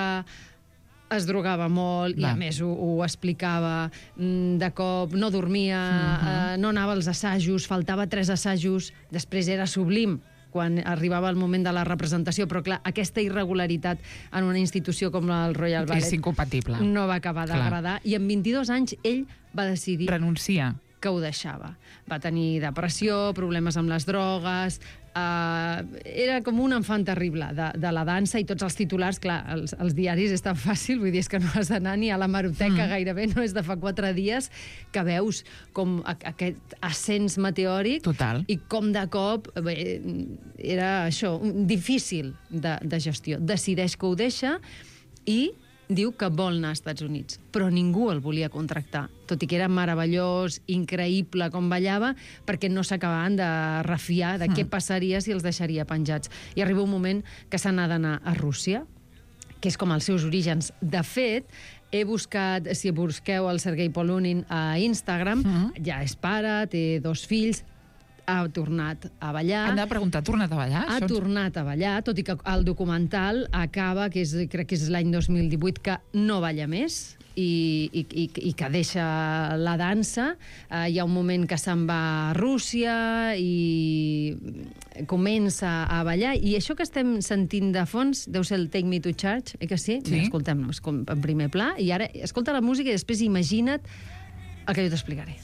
es drogava molt, i Va. a més ho, ho explicava mm, de cop, no dormia, uh-huh. eh, no anava als assajos, faltava tres assajos, després era sublim quan arribava el moment de la representació, però clar, aquesta irregularitat en una institució com el Royal Ballet És incompatible. no va acabar Clar. d'agradar, i amb vint-i-dos anys ell va decidir Renuncia. que ho deixava. Va tenir depressió, problemes amb les drogues... Uh, era com un enfant terrible de, de la dansa, i tots els titulars, clar, els, els diaris és tan fàcil, vull dir, és que no has d'anar ni a la maroteca mm. gairebé, no és de fa quatre dies, que veus com a, aquest ascens meteòric. Total. I com de cop bé, era això, difícil de, de gestió. Decideix que ho deixa i diu que vol anar als Estats Units, però ningú el volia contractar, tot i que era meravellós, increïble com ballava, perquè no s'acabaven de refiar de què passaria si els deixaria penjats. I arriba un moment que se n'ha d'anar a Rússia, que és com els seus orígens. De fet, he buscat, si busqueu el Sergei Polunin a Instagram, Mm. ja és pare, té dos fills, ha tornat a ballar. Hem de preguntar, ha tornat a ballar? Ha Això ens- tornat a ballar, tot i que el documental acaba, que és, crec que és l'any dos mil divuit, que no balla més i, i, i, i que deixa la dansa. Uh, hi ha un moment que se'n va a Rússia i comença a ballar. I això que estem sentint de fons deu ser el Take Me to Church, eh que sí? Sí. Mira, escoltem-lo en primer pla. I ara escolta la música i després imagina't el que jo t'explicaré.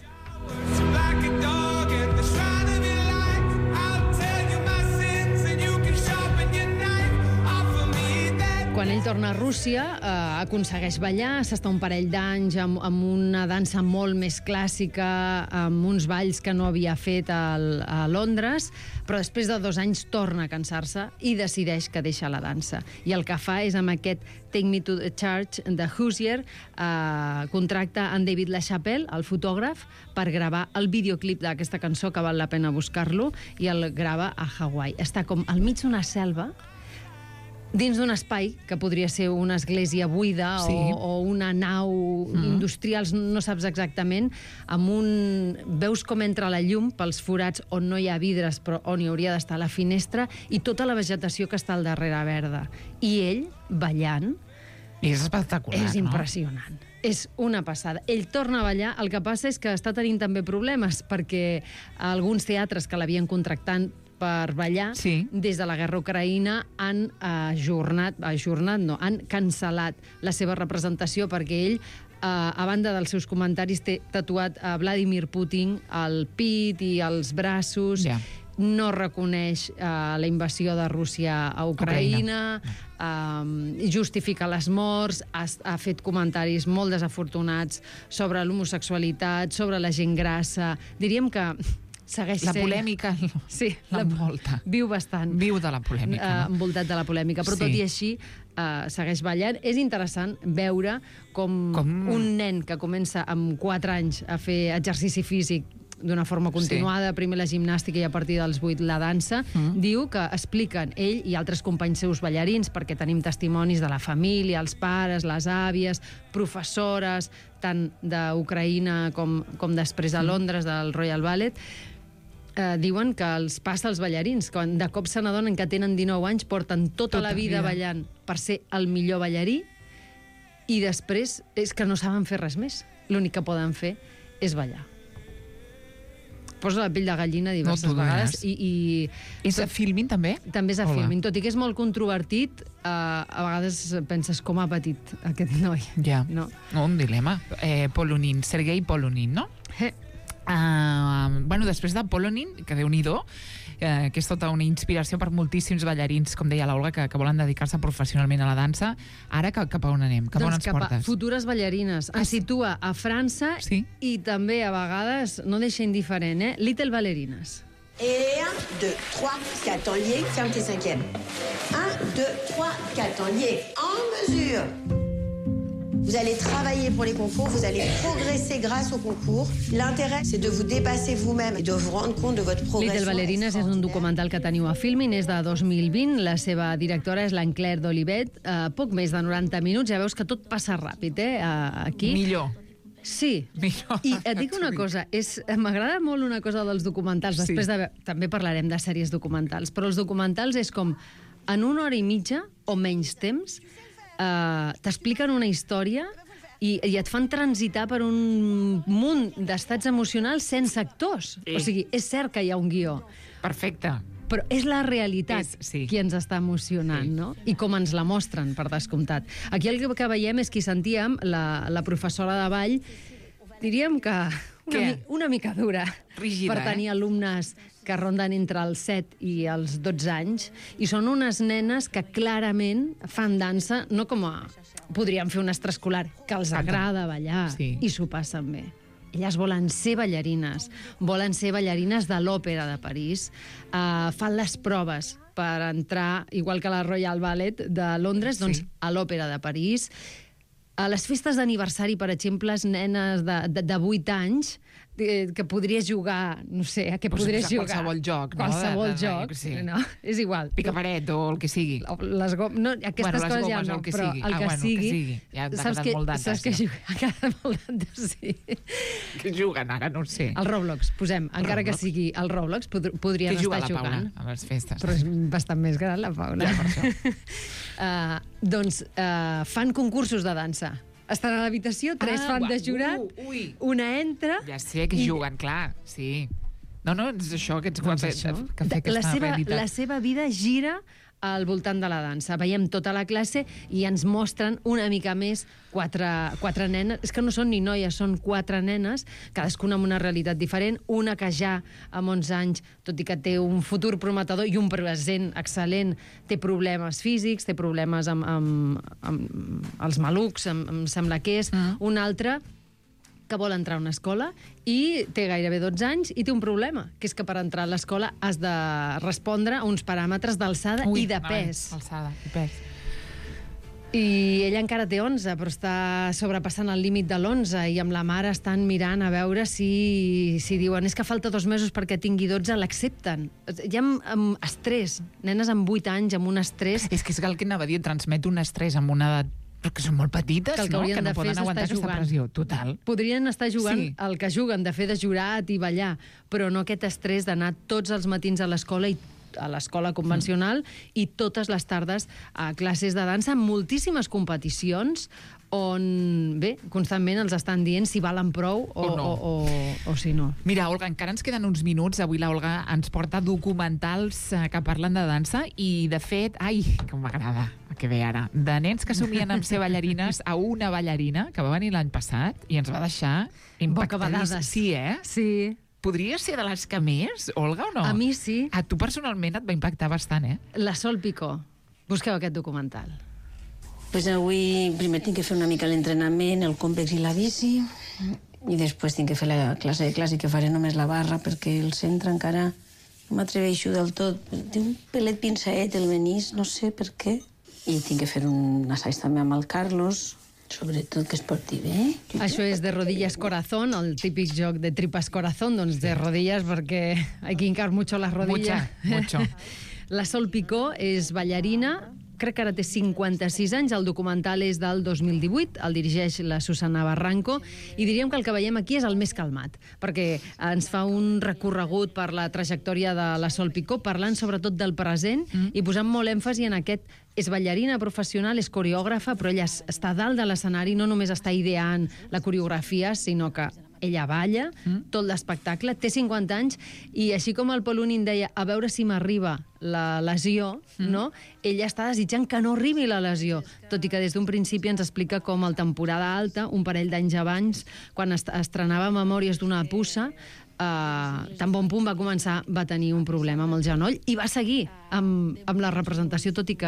Quan quan ell torna a Rússia, eh, aconsegueix ballar, s'està un parell d'anys amb, amb una dansa molt més clàssica, amb uns balls que no havia fet al, a Londres, però després de dos anys torna a cansar-se i decideix que deixa la dansa. I el que fa és amb aquest Take Me to the Church de Hozier, eh, contracta en David LaChapelle, el fotògraf, per gravar el videoclip d'aquesta cançó, que val la pena buscar-lo, i el grava a Hawaii. Està com al mig d'una selva, dins d'un espai que podria ser una església buida sí. o, o una nau mm. industrial, no saps exactament, amb un... veus com entra la llum pels forats on no hi ha vidres, però on hi hauria d'estar la finestra, i tota la vegetació que està al darrere verda. I ell, ballant... I és espectacular, és impressionant. No? És una passada. Ell torna a ballar, el que passa és que està tenint també problemes, perquè alguns teatres que l'havien contractant per ballar, sí. des de la guerra ucraïna han ajornat, ajornat no, han cancel·lat la seva representació, perquè ell, eh, a banda dels seus comentaris, té tatuat a Vladimir Putin al pit i als braços, yeah. no reconeix eh, la invasió de Rússia a Ucraïna, Ucraïna. Eh, justifica les morts, ha, ha fet comentaris molt desafortunats sobre l'homosexualitat, sobre la gent grassa. Diríem que segueix la sent... polèmica sí, l'envolta. Viu bastant. Viu de la polèmica. Uh, no? Envoltat de la polèmica. Però sí. tot i així uh, segueix ballant. És interessant veure com, com un nen que comença amb quatre anys a fer exercici físic d'una forma continuada, sí. primer la gimnàstica i a partir dels vuit la dansa, mm. diu que expliquen ell i altres companys seus ballarins, perquè tenim testimonis de la família, els pares, les àvies, professores, tant d'Ucraïna com, com després a Londres, del Royal Ballet, Eh, diuen que els passa als ballarins, quan de cop se n'adonen que tenen dinou anys, porten tota, tota la vida, vida ballant per ser el millor ballarí, i després és que no saben fer res més. L'únic que poden fer és ballar. Posa la pell de gallina diverses no vegades. I, i... És a Filmin, també? També és a Filmin. Tot i que és molt controvertit, eh, a vegades penses com ha patit aquest noi. Ja, no. no, un dilema. Eh, Polonin, Sergei Polonin, no? Eh. Uh, bueno, després de Polonin, que Déu-n'hi-do, eh, que és tota una inspiració per moltíssims ballarins, com deia l'Olga, que, que volen dedicar-se professionalment a la dansa, ara que, cap a on anem? Cap doncs on ens cap portes? A futures ballarines. Es situa a França sí? i també a vegades, no deixa indiferent, eh? Little Ballerines. Et un, deux, trois, quatre en lié, ferme tes cinquièmes. Un, deux, trois, quatre en lié, en mesure. Vous allez travailler pour les concours, vous allez progresser grâce au concours. L'intérêt, c'est de vous dépasser vous-même et de vous rendre compte de votre progression. Little Ballerines és un documental que teniu a Filmin, és de dos mil vint. La seva directora és l'Anne-Claire d'Olivet. Uh, poc més de noranta minuts. Ja veus que tot passa ràpid, eh? Uh, aquí. Millor. Sí. Millor. I et dic una cosa, és, m'agrada molt una cosa dels documentals. Sí. Després de, també parlarem de sèries documentals, però els documentals és com en una hora i mitja o menys temps Uh, t'expliquen una història i, i et fan transitar per un munt d'estats emocionals sense actors. Sí. O sigui, és cert que hi ha un guió. Perfecte. Però és la realitat és, sí. qui ens està emocionant, sí. no? I com ens la mostren, per descomptat. Aquí el que veiem és que sentíem la, la professora de ball, diríem que una, mi, una mica dura. Rígida, per tenir eh? alumnes que ronden entre els set i els dotze anys, i són unes nenes que clarament fan dansa, no com a... podríem fer un extraescolar, que els agrada ballar sí. i s'ho passen bé. Elles volen ser ballarines, volen ser ballarines de l'Òpera de París, uh, fan les proves per entrar, igual que la Royal Ballet de Londres, doncs sí. a l'Òpera de París. A les festes d'aniversari, per exemple, nenes de, de, de vuit anys, que podries jugar, no sé, a què pues podries jugar? Qualsevol joc, no? Qualsevol de, de, joc, de, sí. no? És igual. Picaparet o el que sigui. Les gom... no, aquestes bueno, coses ja no, el que però sigui. el que, ah, bueno, sigui, que sigui. Ja t'ha saps quedat que, molt d'antes. saps que juga, ha quedat molt d'antes, sí. Que juguen ara, no ho sé. El Roblox, posem, el encara Roblox. que sigui el Roblox, pod podrien que estar juga jugant. Paula, a les festes. Però és bastant més gran, la Paula. Ja, per això. uh, doncs uh, fan concursos de dansa. Estan a l'habitació, tres ah, fan de jurat, uh, ui. una entra... Ja sé que i... juguen, clar, sí. No, no, és això que ets doncs que, això. que fer aquesta la seva, realitat. la seva vida gira al voltant de la dansa. Veiem tota la classe i ens mostren una mica més quatre, quatre nenes. És que no són ni noies, són quatre nenes, cadascuna amb una realitat diferent. Una que ja amb onze anys, tot i que té un futur prometedor i un present excel·lent, té problemes físics, té problemes amb, amb, amb els malucs, em, em sembla que és. Mm. Una altra que vol entrar a una escola i té gairebé dotze anys i té un problema, que és que per entrar a l'escola has de respondre a uns paràmetres d'alçada i de pes. Alçada i pes. I ella encara té onze, però està sobrepassant el límit de l'onze i amb la mare estan mirant a veure si, si diuen és que falta dos mesos perquè tingui dotze, l'accepten. Hi ha amb estrès, nenes amb vuit anys amb un estrès... És que és el que anava a dir, transmet un estrès amb una edat perquè són molt petites, que el que no? haurien Que no de fer poden és aguantar estar aquesta jugant. pressió. Total. Podrien estar jugant Sí. el que juguen, de fer de jurat i ballar, però no aquest estrès d'anar tots els matins a l'escola i a l'escola convencional mm. i totes les tardes a classes de dansa, amb moltíssimes competicions on, bé, constantment els estan dient si valen prou o, O no. o, o, o si no. Mira, Olga, encara ens queden uns minuts. Avui la Olga ens porta documentals eh, que parlen de dansa i, de fet, ai, com m'agrada, que bé ara, de nens que somien amb ser ballarines a una ballarina que va venir l'any passat i ens va deixar impactadíssims. Bocabadades. Sí, eh? Sí. Podria ser de les que més, Olga, o no? A mi sí. A tu personalment et va impactar bastant, eh? La Sol Picó. Busqueu aquest documental. Pues avui primer tinc que fer una mica l'entrenament, el còmpex i la bici, i després tinc que fer la classe de clàssic, que faré només la barra, perquè el centre encara no m'atreveixo del tot. Té un pelet pinçaet, el venís, no sé per què. I tinc que fer un assaig també amb el Carlos, sobretot que es porti bé. Això és de rodillas corazón, el típic joc de tripas corazón, doncs de rodillas, perquè hay que hincar mucho las rodillas. Mucho, mucho. La Sol Picó és ballarina, crec que ara té cinquanta-sis anys, el documental és del dos mil divuit, el dirigeix la Susana Barranco, i diríem que el que veiem aquí és el més calmat, perquè ens fa un recorregut per la trajectòria de la Sol Picó, parlant sobretot del present mm. i posant molt èmfasi en aquest. És ballarina professional, és coreògrafa, però ella està a dalt de l'escenari, no només està ideant la coreografia, sinó que ella balla, mm. tot l'espectacle, té cinquanta anys, i així com el Pol Unin deia, a veure si m'arriba la lesió, mm. no? Ella està desitjant que no arribi la lesió, tot i que des d'un principi ens explica com el temporada alta, un parell d'anys abans, quan est estrenava Memòries d'una puça, Uh, tan bon punt va començar, va tenir un problema amb el genoll i va seguir amb, amb la representació, tot i que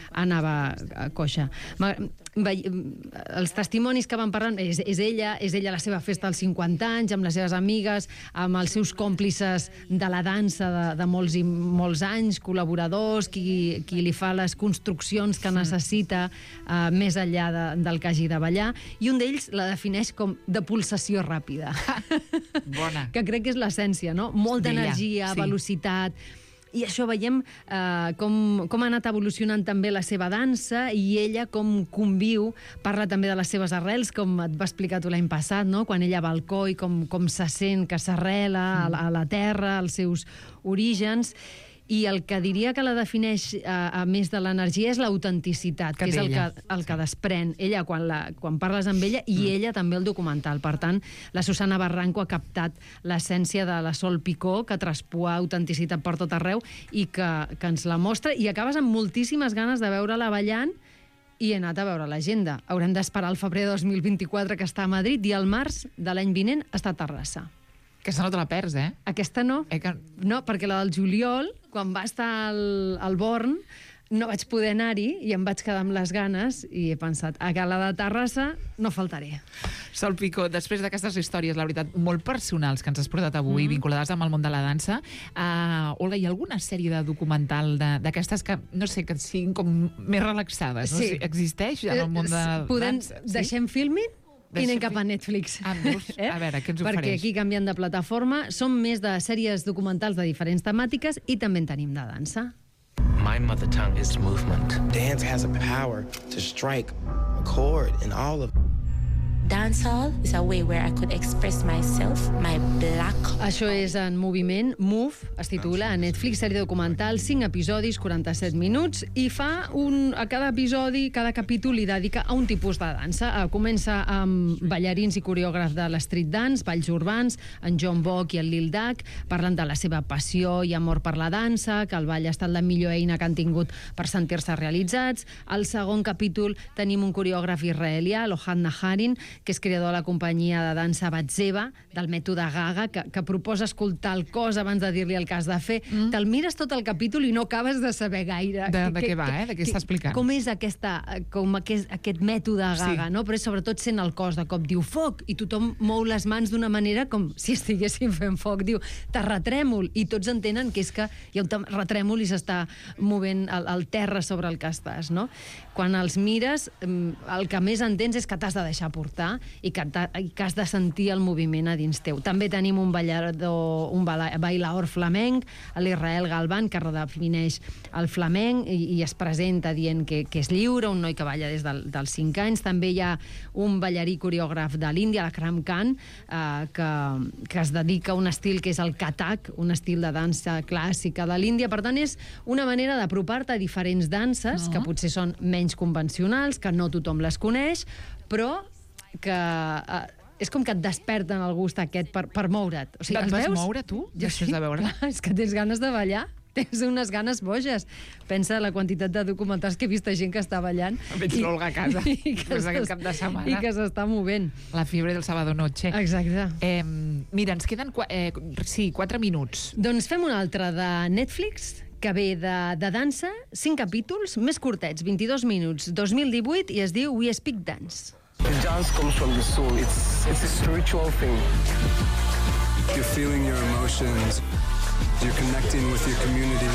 anava uh, coixa. Ma, va, els testimonis que van parlant, és, és ella, és ella a la seva festa als cinquanta anys, amb les seves amigues, amb els seus còmplices de la dansa de, de molts i molts anys, col·laboradors, qui, qui li fa les construccions que necessita uh, més enllà de, del que hagi de ballar, i un d'ells la defineix com de pulsació ràpida. Bona. Que crec que és l'essència, no? Molta energia, sí. velocitat. I això veiem eh, com, com ha anat evolucionant també la seva dansa i ella com conviu, parla també de les seves arrels, com et va explicar tu l'any passat, no? Quan ella va al coi, com, com se sent que s'arrela mm. a, la, a la terra, als seus orígens. I el que diria que la defineix a, a més de l'energia és l'autenticitat, que, que és el que, el que desprèn ella quan, la, quan parles amb ella, i mm. ella també el documental. Per tant, la Susana Barranco ha captat l'essència de la Sol Picó, que traspua autenticitat per tot arreu i que, que ens la mostra, i acabes amb moltíssimes ganes de veure-la ballant. I he anat a veure l'agenda. Haurem d'esperar el febrer de dos mil vint-i-quatre, que està a Madrid, i el març de l'any vinent està a Terrassa. Aquesta no te la perds, eh? Aquesta no. Eh que... No, perquè la del juliol, quan va estar al, al Born, no vaig poder anar-hi i em vaig quedar amb les ganes i he pensat, a la de Terrassa no faltaré. Sol Picó, després d'aquestes històries, la veritat, molt personals que ens has portat avui, mm-hmm. vinculades amb el món de la dansa, uh, Olga, hi ha alguna sèrie de documental d'aquestes que, no sé, que siguin com més relaxades? Sí. No? Si existeix en el món de la Podem, dansa? Deixem sí? Filmin? I anem cap a Netflix. Ah, veus? Eh? A veure, què ens ofereix? Perquè aquí canvien de plataforma, són més de sèries documentals de diferents temàtiques i també en tenim de dansa. My mother tongue is movement. Dance has a power to strike a chord in all of dancehall is a way where I could express myself, my black. Això és En moviment, Move, es titula a Netflix, sèrie documental, cinc episodis, quaranta-set minuts, i fa un... a cada episodi, cada capítol li dedica a un tipus de dansa. Comença amb ballarins i coreògrafs de l'street dance, balls urbans, en John Bock i en Lil Duck, parlen de la seva passió i amor per la dansa, que el ball ha estat la millor eina que han tingut per sentir-se realitzats. Al segon capítol tenim un coreògraf israelià, Lohan Naharin, que és creador de la companyia de dansa Batzeva, del mètode Gaga, que, que proposa escoltar el cos abans de dir-li el que has de fer. Mm. Te'l mires tot el capítol i no acabes de saber gaire. De, de què va, eh? De què està explicant? Com és aquesta, com aquest, aquest mètode Gaga, sí. No? Però és sobretot sent el cos, de cop diu foc, i tothom mou les mans d'una manera com si estiguessin fent foc. Diu terratrèmol, i tots entenen que és que hi ha un terratrèmol i s'està movent el, el terra sobre el que estàs, no? Quan els mires, el que més entens és que t'has de deixar portar i que, i que has de sentir el moviment a dins teu. També tenim un ballador, un bailaor flamenc, l'Israel Galvan, que redefineix el flamenc i, i es presenta dient que, que és lliure, un noi que balla des del, dels cinc anys. També hi ha un ballarí coreògraf de l'Índia, l'Akram Khan, eh, que, que es dedica a un estil que és el Kathak, un estil de dansa clàssica de l'Índia. Per tant, és una manera d'apropar-te a diferents danses, no. Que potser són menys convencionals, que no tothom les coneix, però que eh, és com que et desperten el gust aquest per, per moure't. O sigui, et vas veus? moure, tu, Jo després sí, de veure? Clar, és que tens ganes de ballar. Tens unes ganes boges. Pensa la quantitat de documentals que he vist de gent que està ballant. Veig l'Olga a casa, i que després d'aquest cap de setmana. I que s'està movent. La fiebre del sábado noche. Exacte. Eh, mira, ens queden qu eh, sí, quatre minuts. Doncs fem una altra de Netflix, que ve de, de dansa, cinc capítols, més curtets, vint-i-dos minuts, dos mil divuit, i es diu We Speak Dance. The dance comes from the soul. It's, it's a spiritual thing. You're feeling your emotions. You're connecting with your community.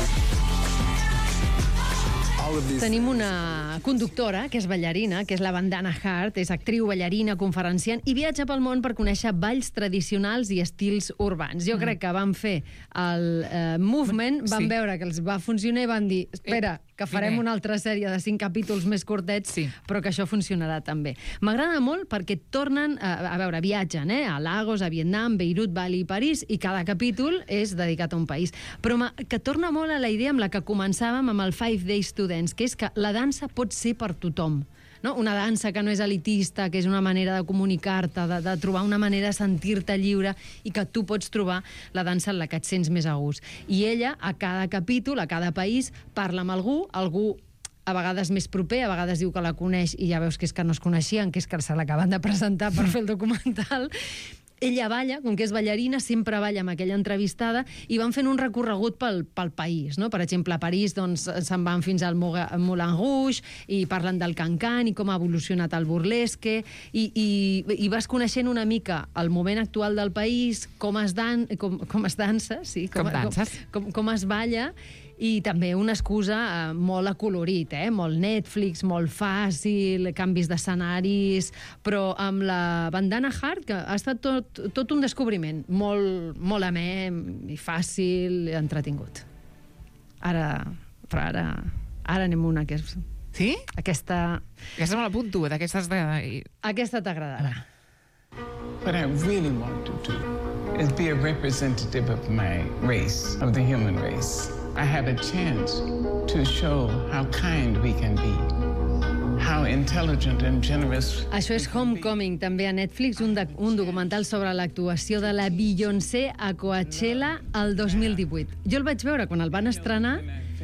Tenim una conductora, que és ballarina, que és la Vandana Hart, és actriu, ballarina, conferenciant, i viatja pel món per conèixer balls tradicionals i estils urbans. Jo mm. crec que van fer el eh, movement, van sí. veure que els va funcionar i van dir, espera, que farem una altra sèrie de cinc capítols més curtets, sí. però que això funcionarà també. M'agrada molt perquè tornen, a, a veure, viatgen, eh? A Lagos, a Vietnam, Beirut, Bali i París, i cada capítol és dedicat a un país. Però que torna molt a la idea amb la que començàvem amb el Five Days to Dance, que és que la dansa pot ser per tothom. No? Una dansa que no és elitista, que és una manera de comunicar-te, de, de trobar una manera de sentir-te lliure, i que tu pots trobar la dansa en la que et sents més a gust. I ella, a cada capítol, a cada país, parla amb algú, algú a vegades més proper, a vegades diu que la coneix i ja veus que és que no es coneixien, que és que se l'acaben de presentar per fer el documental. Ella balla, com que és ballarina, sempre balla amb aquella entrevistada, i van fent un recorregut pel, pel país, no? Per exemple, a París doncs, se'n van fins al Moulin Rouge i parlen del Cancan i com ha evolucionat el burlesque, i, i, i vas coneixent una mica el moment actual del país, com es, dan, com, com es dansa, sí, com, com danses, com, com, com es balla, i també una excusa eh, molt acolorit, eh? Molt Netflix, molt fàcil, canvis d'escenaris, però amb la Vandana Hart, que ha estat tot, tot un descobriment, molt, molt amè i fàcil, entretingut. Ara, però ara, ara anem una que és... Sí? Aquesta... Aquesta me l'apunto, d'aquestes de... Aquesta t'agradarà. What I really want to do is be a representative of my race, of the human race. I have a chance to show how kind we can be, how intelligent and generous. Això és Homecoming, també a Netflix, un, de, un documental sobre l'actuació de la Beyoncé a Coachella el dos mil divuit. Jo el vaig veure quan el van estrenar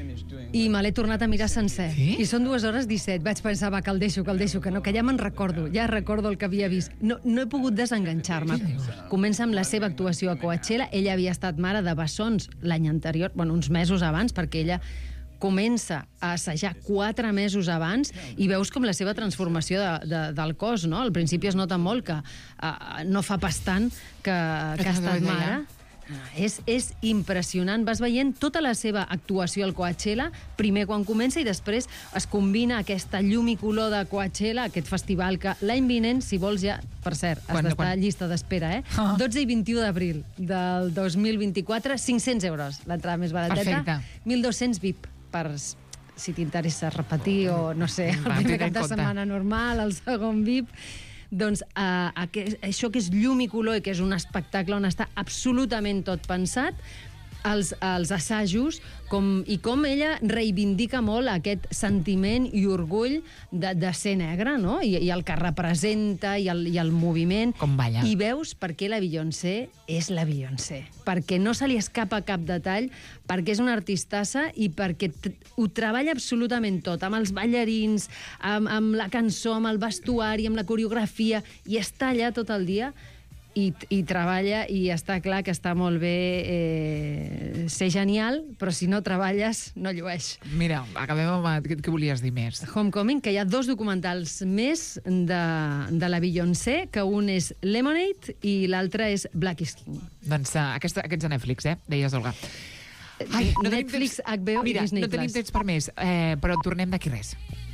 i me l'he tornat a mirar sencer. Sí? I són dues hores disset. Vaig pensar, va, que el deixo, que el deixo, que no, que ja me'n recordo, ja recordo el que havia vist. No, no he pogut desenganxar-me. Comença amb la seva actuació a Coachella. Ella havia estat mare de bessons l'any anterior, bueno, uns mesos abans, perquè ella comença a assajar quatre mesos abans i veus com la seva transformació de, de, del cos, no? Al principi es nota molt que uh, no fa pas tant que, que ha estat mare. És, és impressionant. Vas veient tota la seva actuació al Coachella, primer quan comença i després es combina aquesta llum i color de Coachella, aquest festival que l'any vinent, si vols ja, per cert, has quan, d'estar quan? a llista d'espera, eh? Oh. dotze i vint-i-u d'abril del dos mil vint-i-quatre, cinc-cents euros, l'entrada més barateta. Perfecte. mil dos-cents V I P, per si t'interessa repetir o, no sé, el primer cap de setmana normal, el segon V I P. Doncs uh, aquest, això que és llum i color i que és un espectacle on està absolutament tot pensat, els, els assajos com, i com ella reivindica molt aquest sentiment i orgull de, de ser negra, no? I, i el que representa i el, i el moviment. Com balla. I veus per què la Beyoncé és la Beyoncé. Perquè no se li escapa cap detall, perquè és una artistassa i perquè ho treballa absolutament tot, amb els ballarins, amb, amb la cançó, amb el vestuari, amb la coreografia, i està allà tot el dia i, i treballa, i està clar que està molt bé eh, ser genial, però si no treballes, no llueix. Mira, acabem amb... Què, què volies dir més? Homecoming, que hi ha dos documentals més de, de la Beyoncé, que un és Lemonade i l'altre és Black is King. Doncs uh, aquest, aquests a Netflix, eh? Deies, Olga. Ai, no Netflix, temps... H B O Mira, i Disney+. no tenim temps per més, eh, però tornem d'aquí res.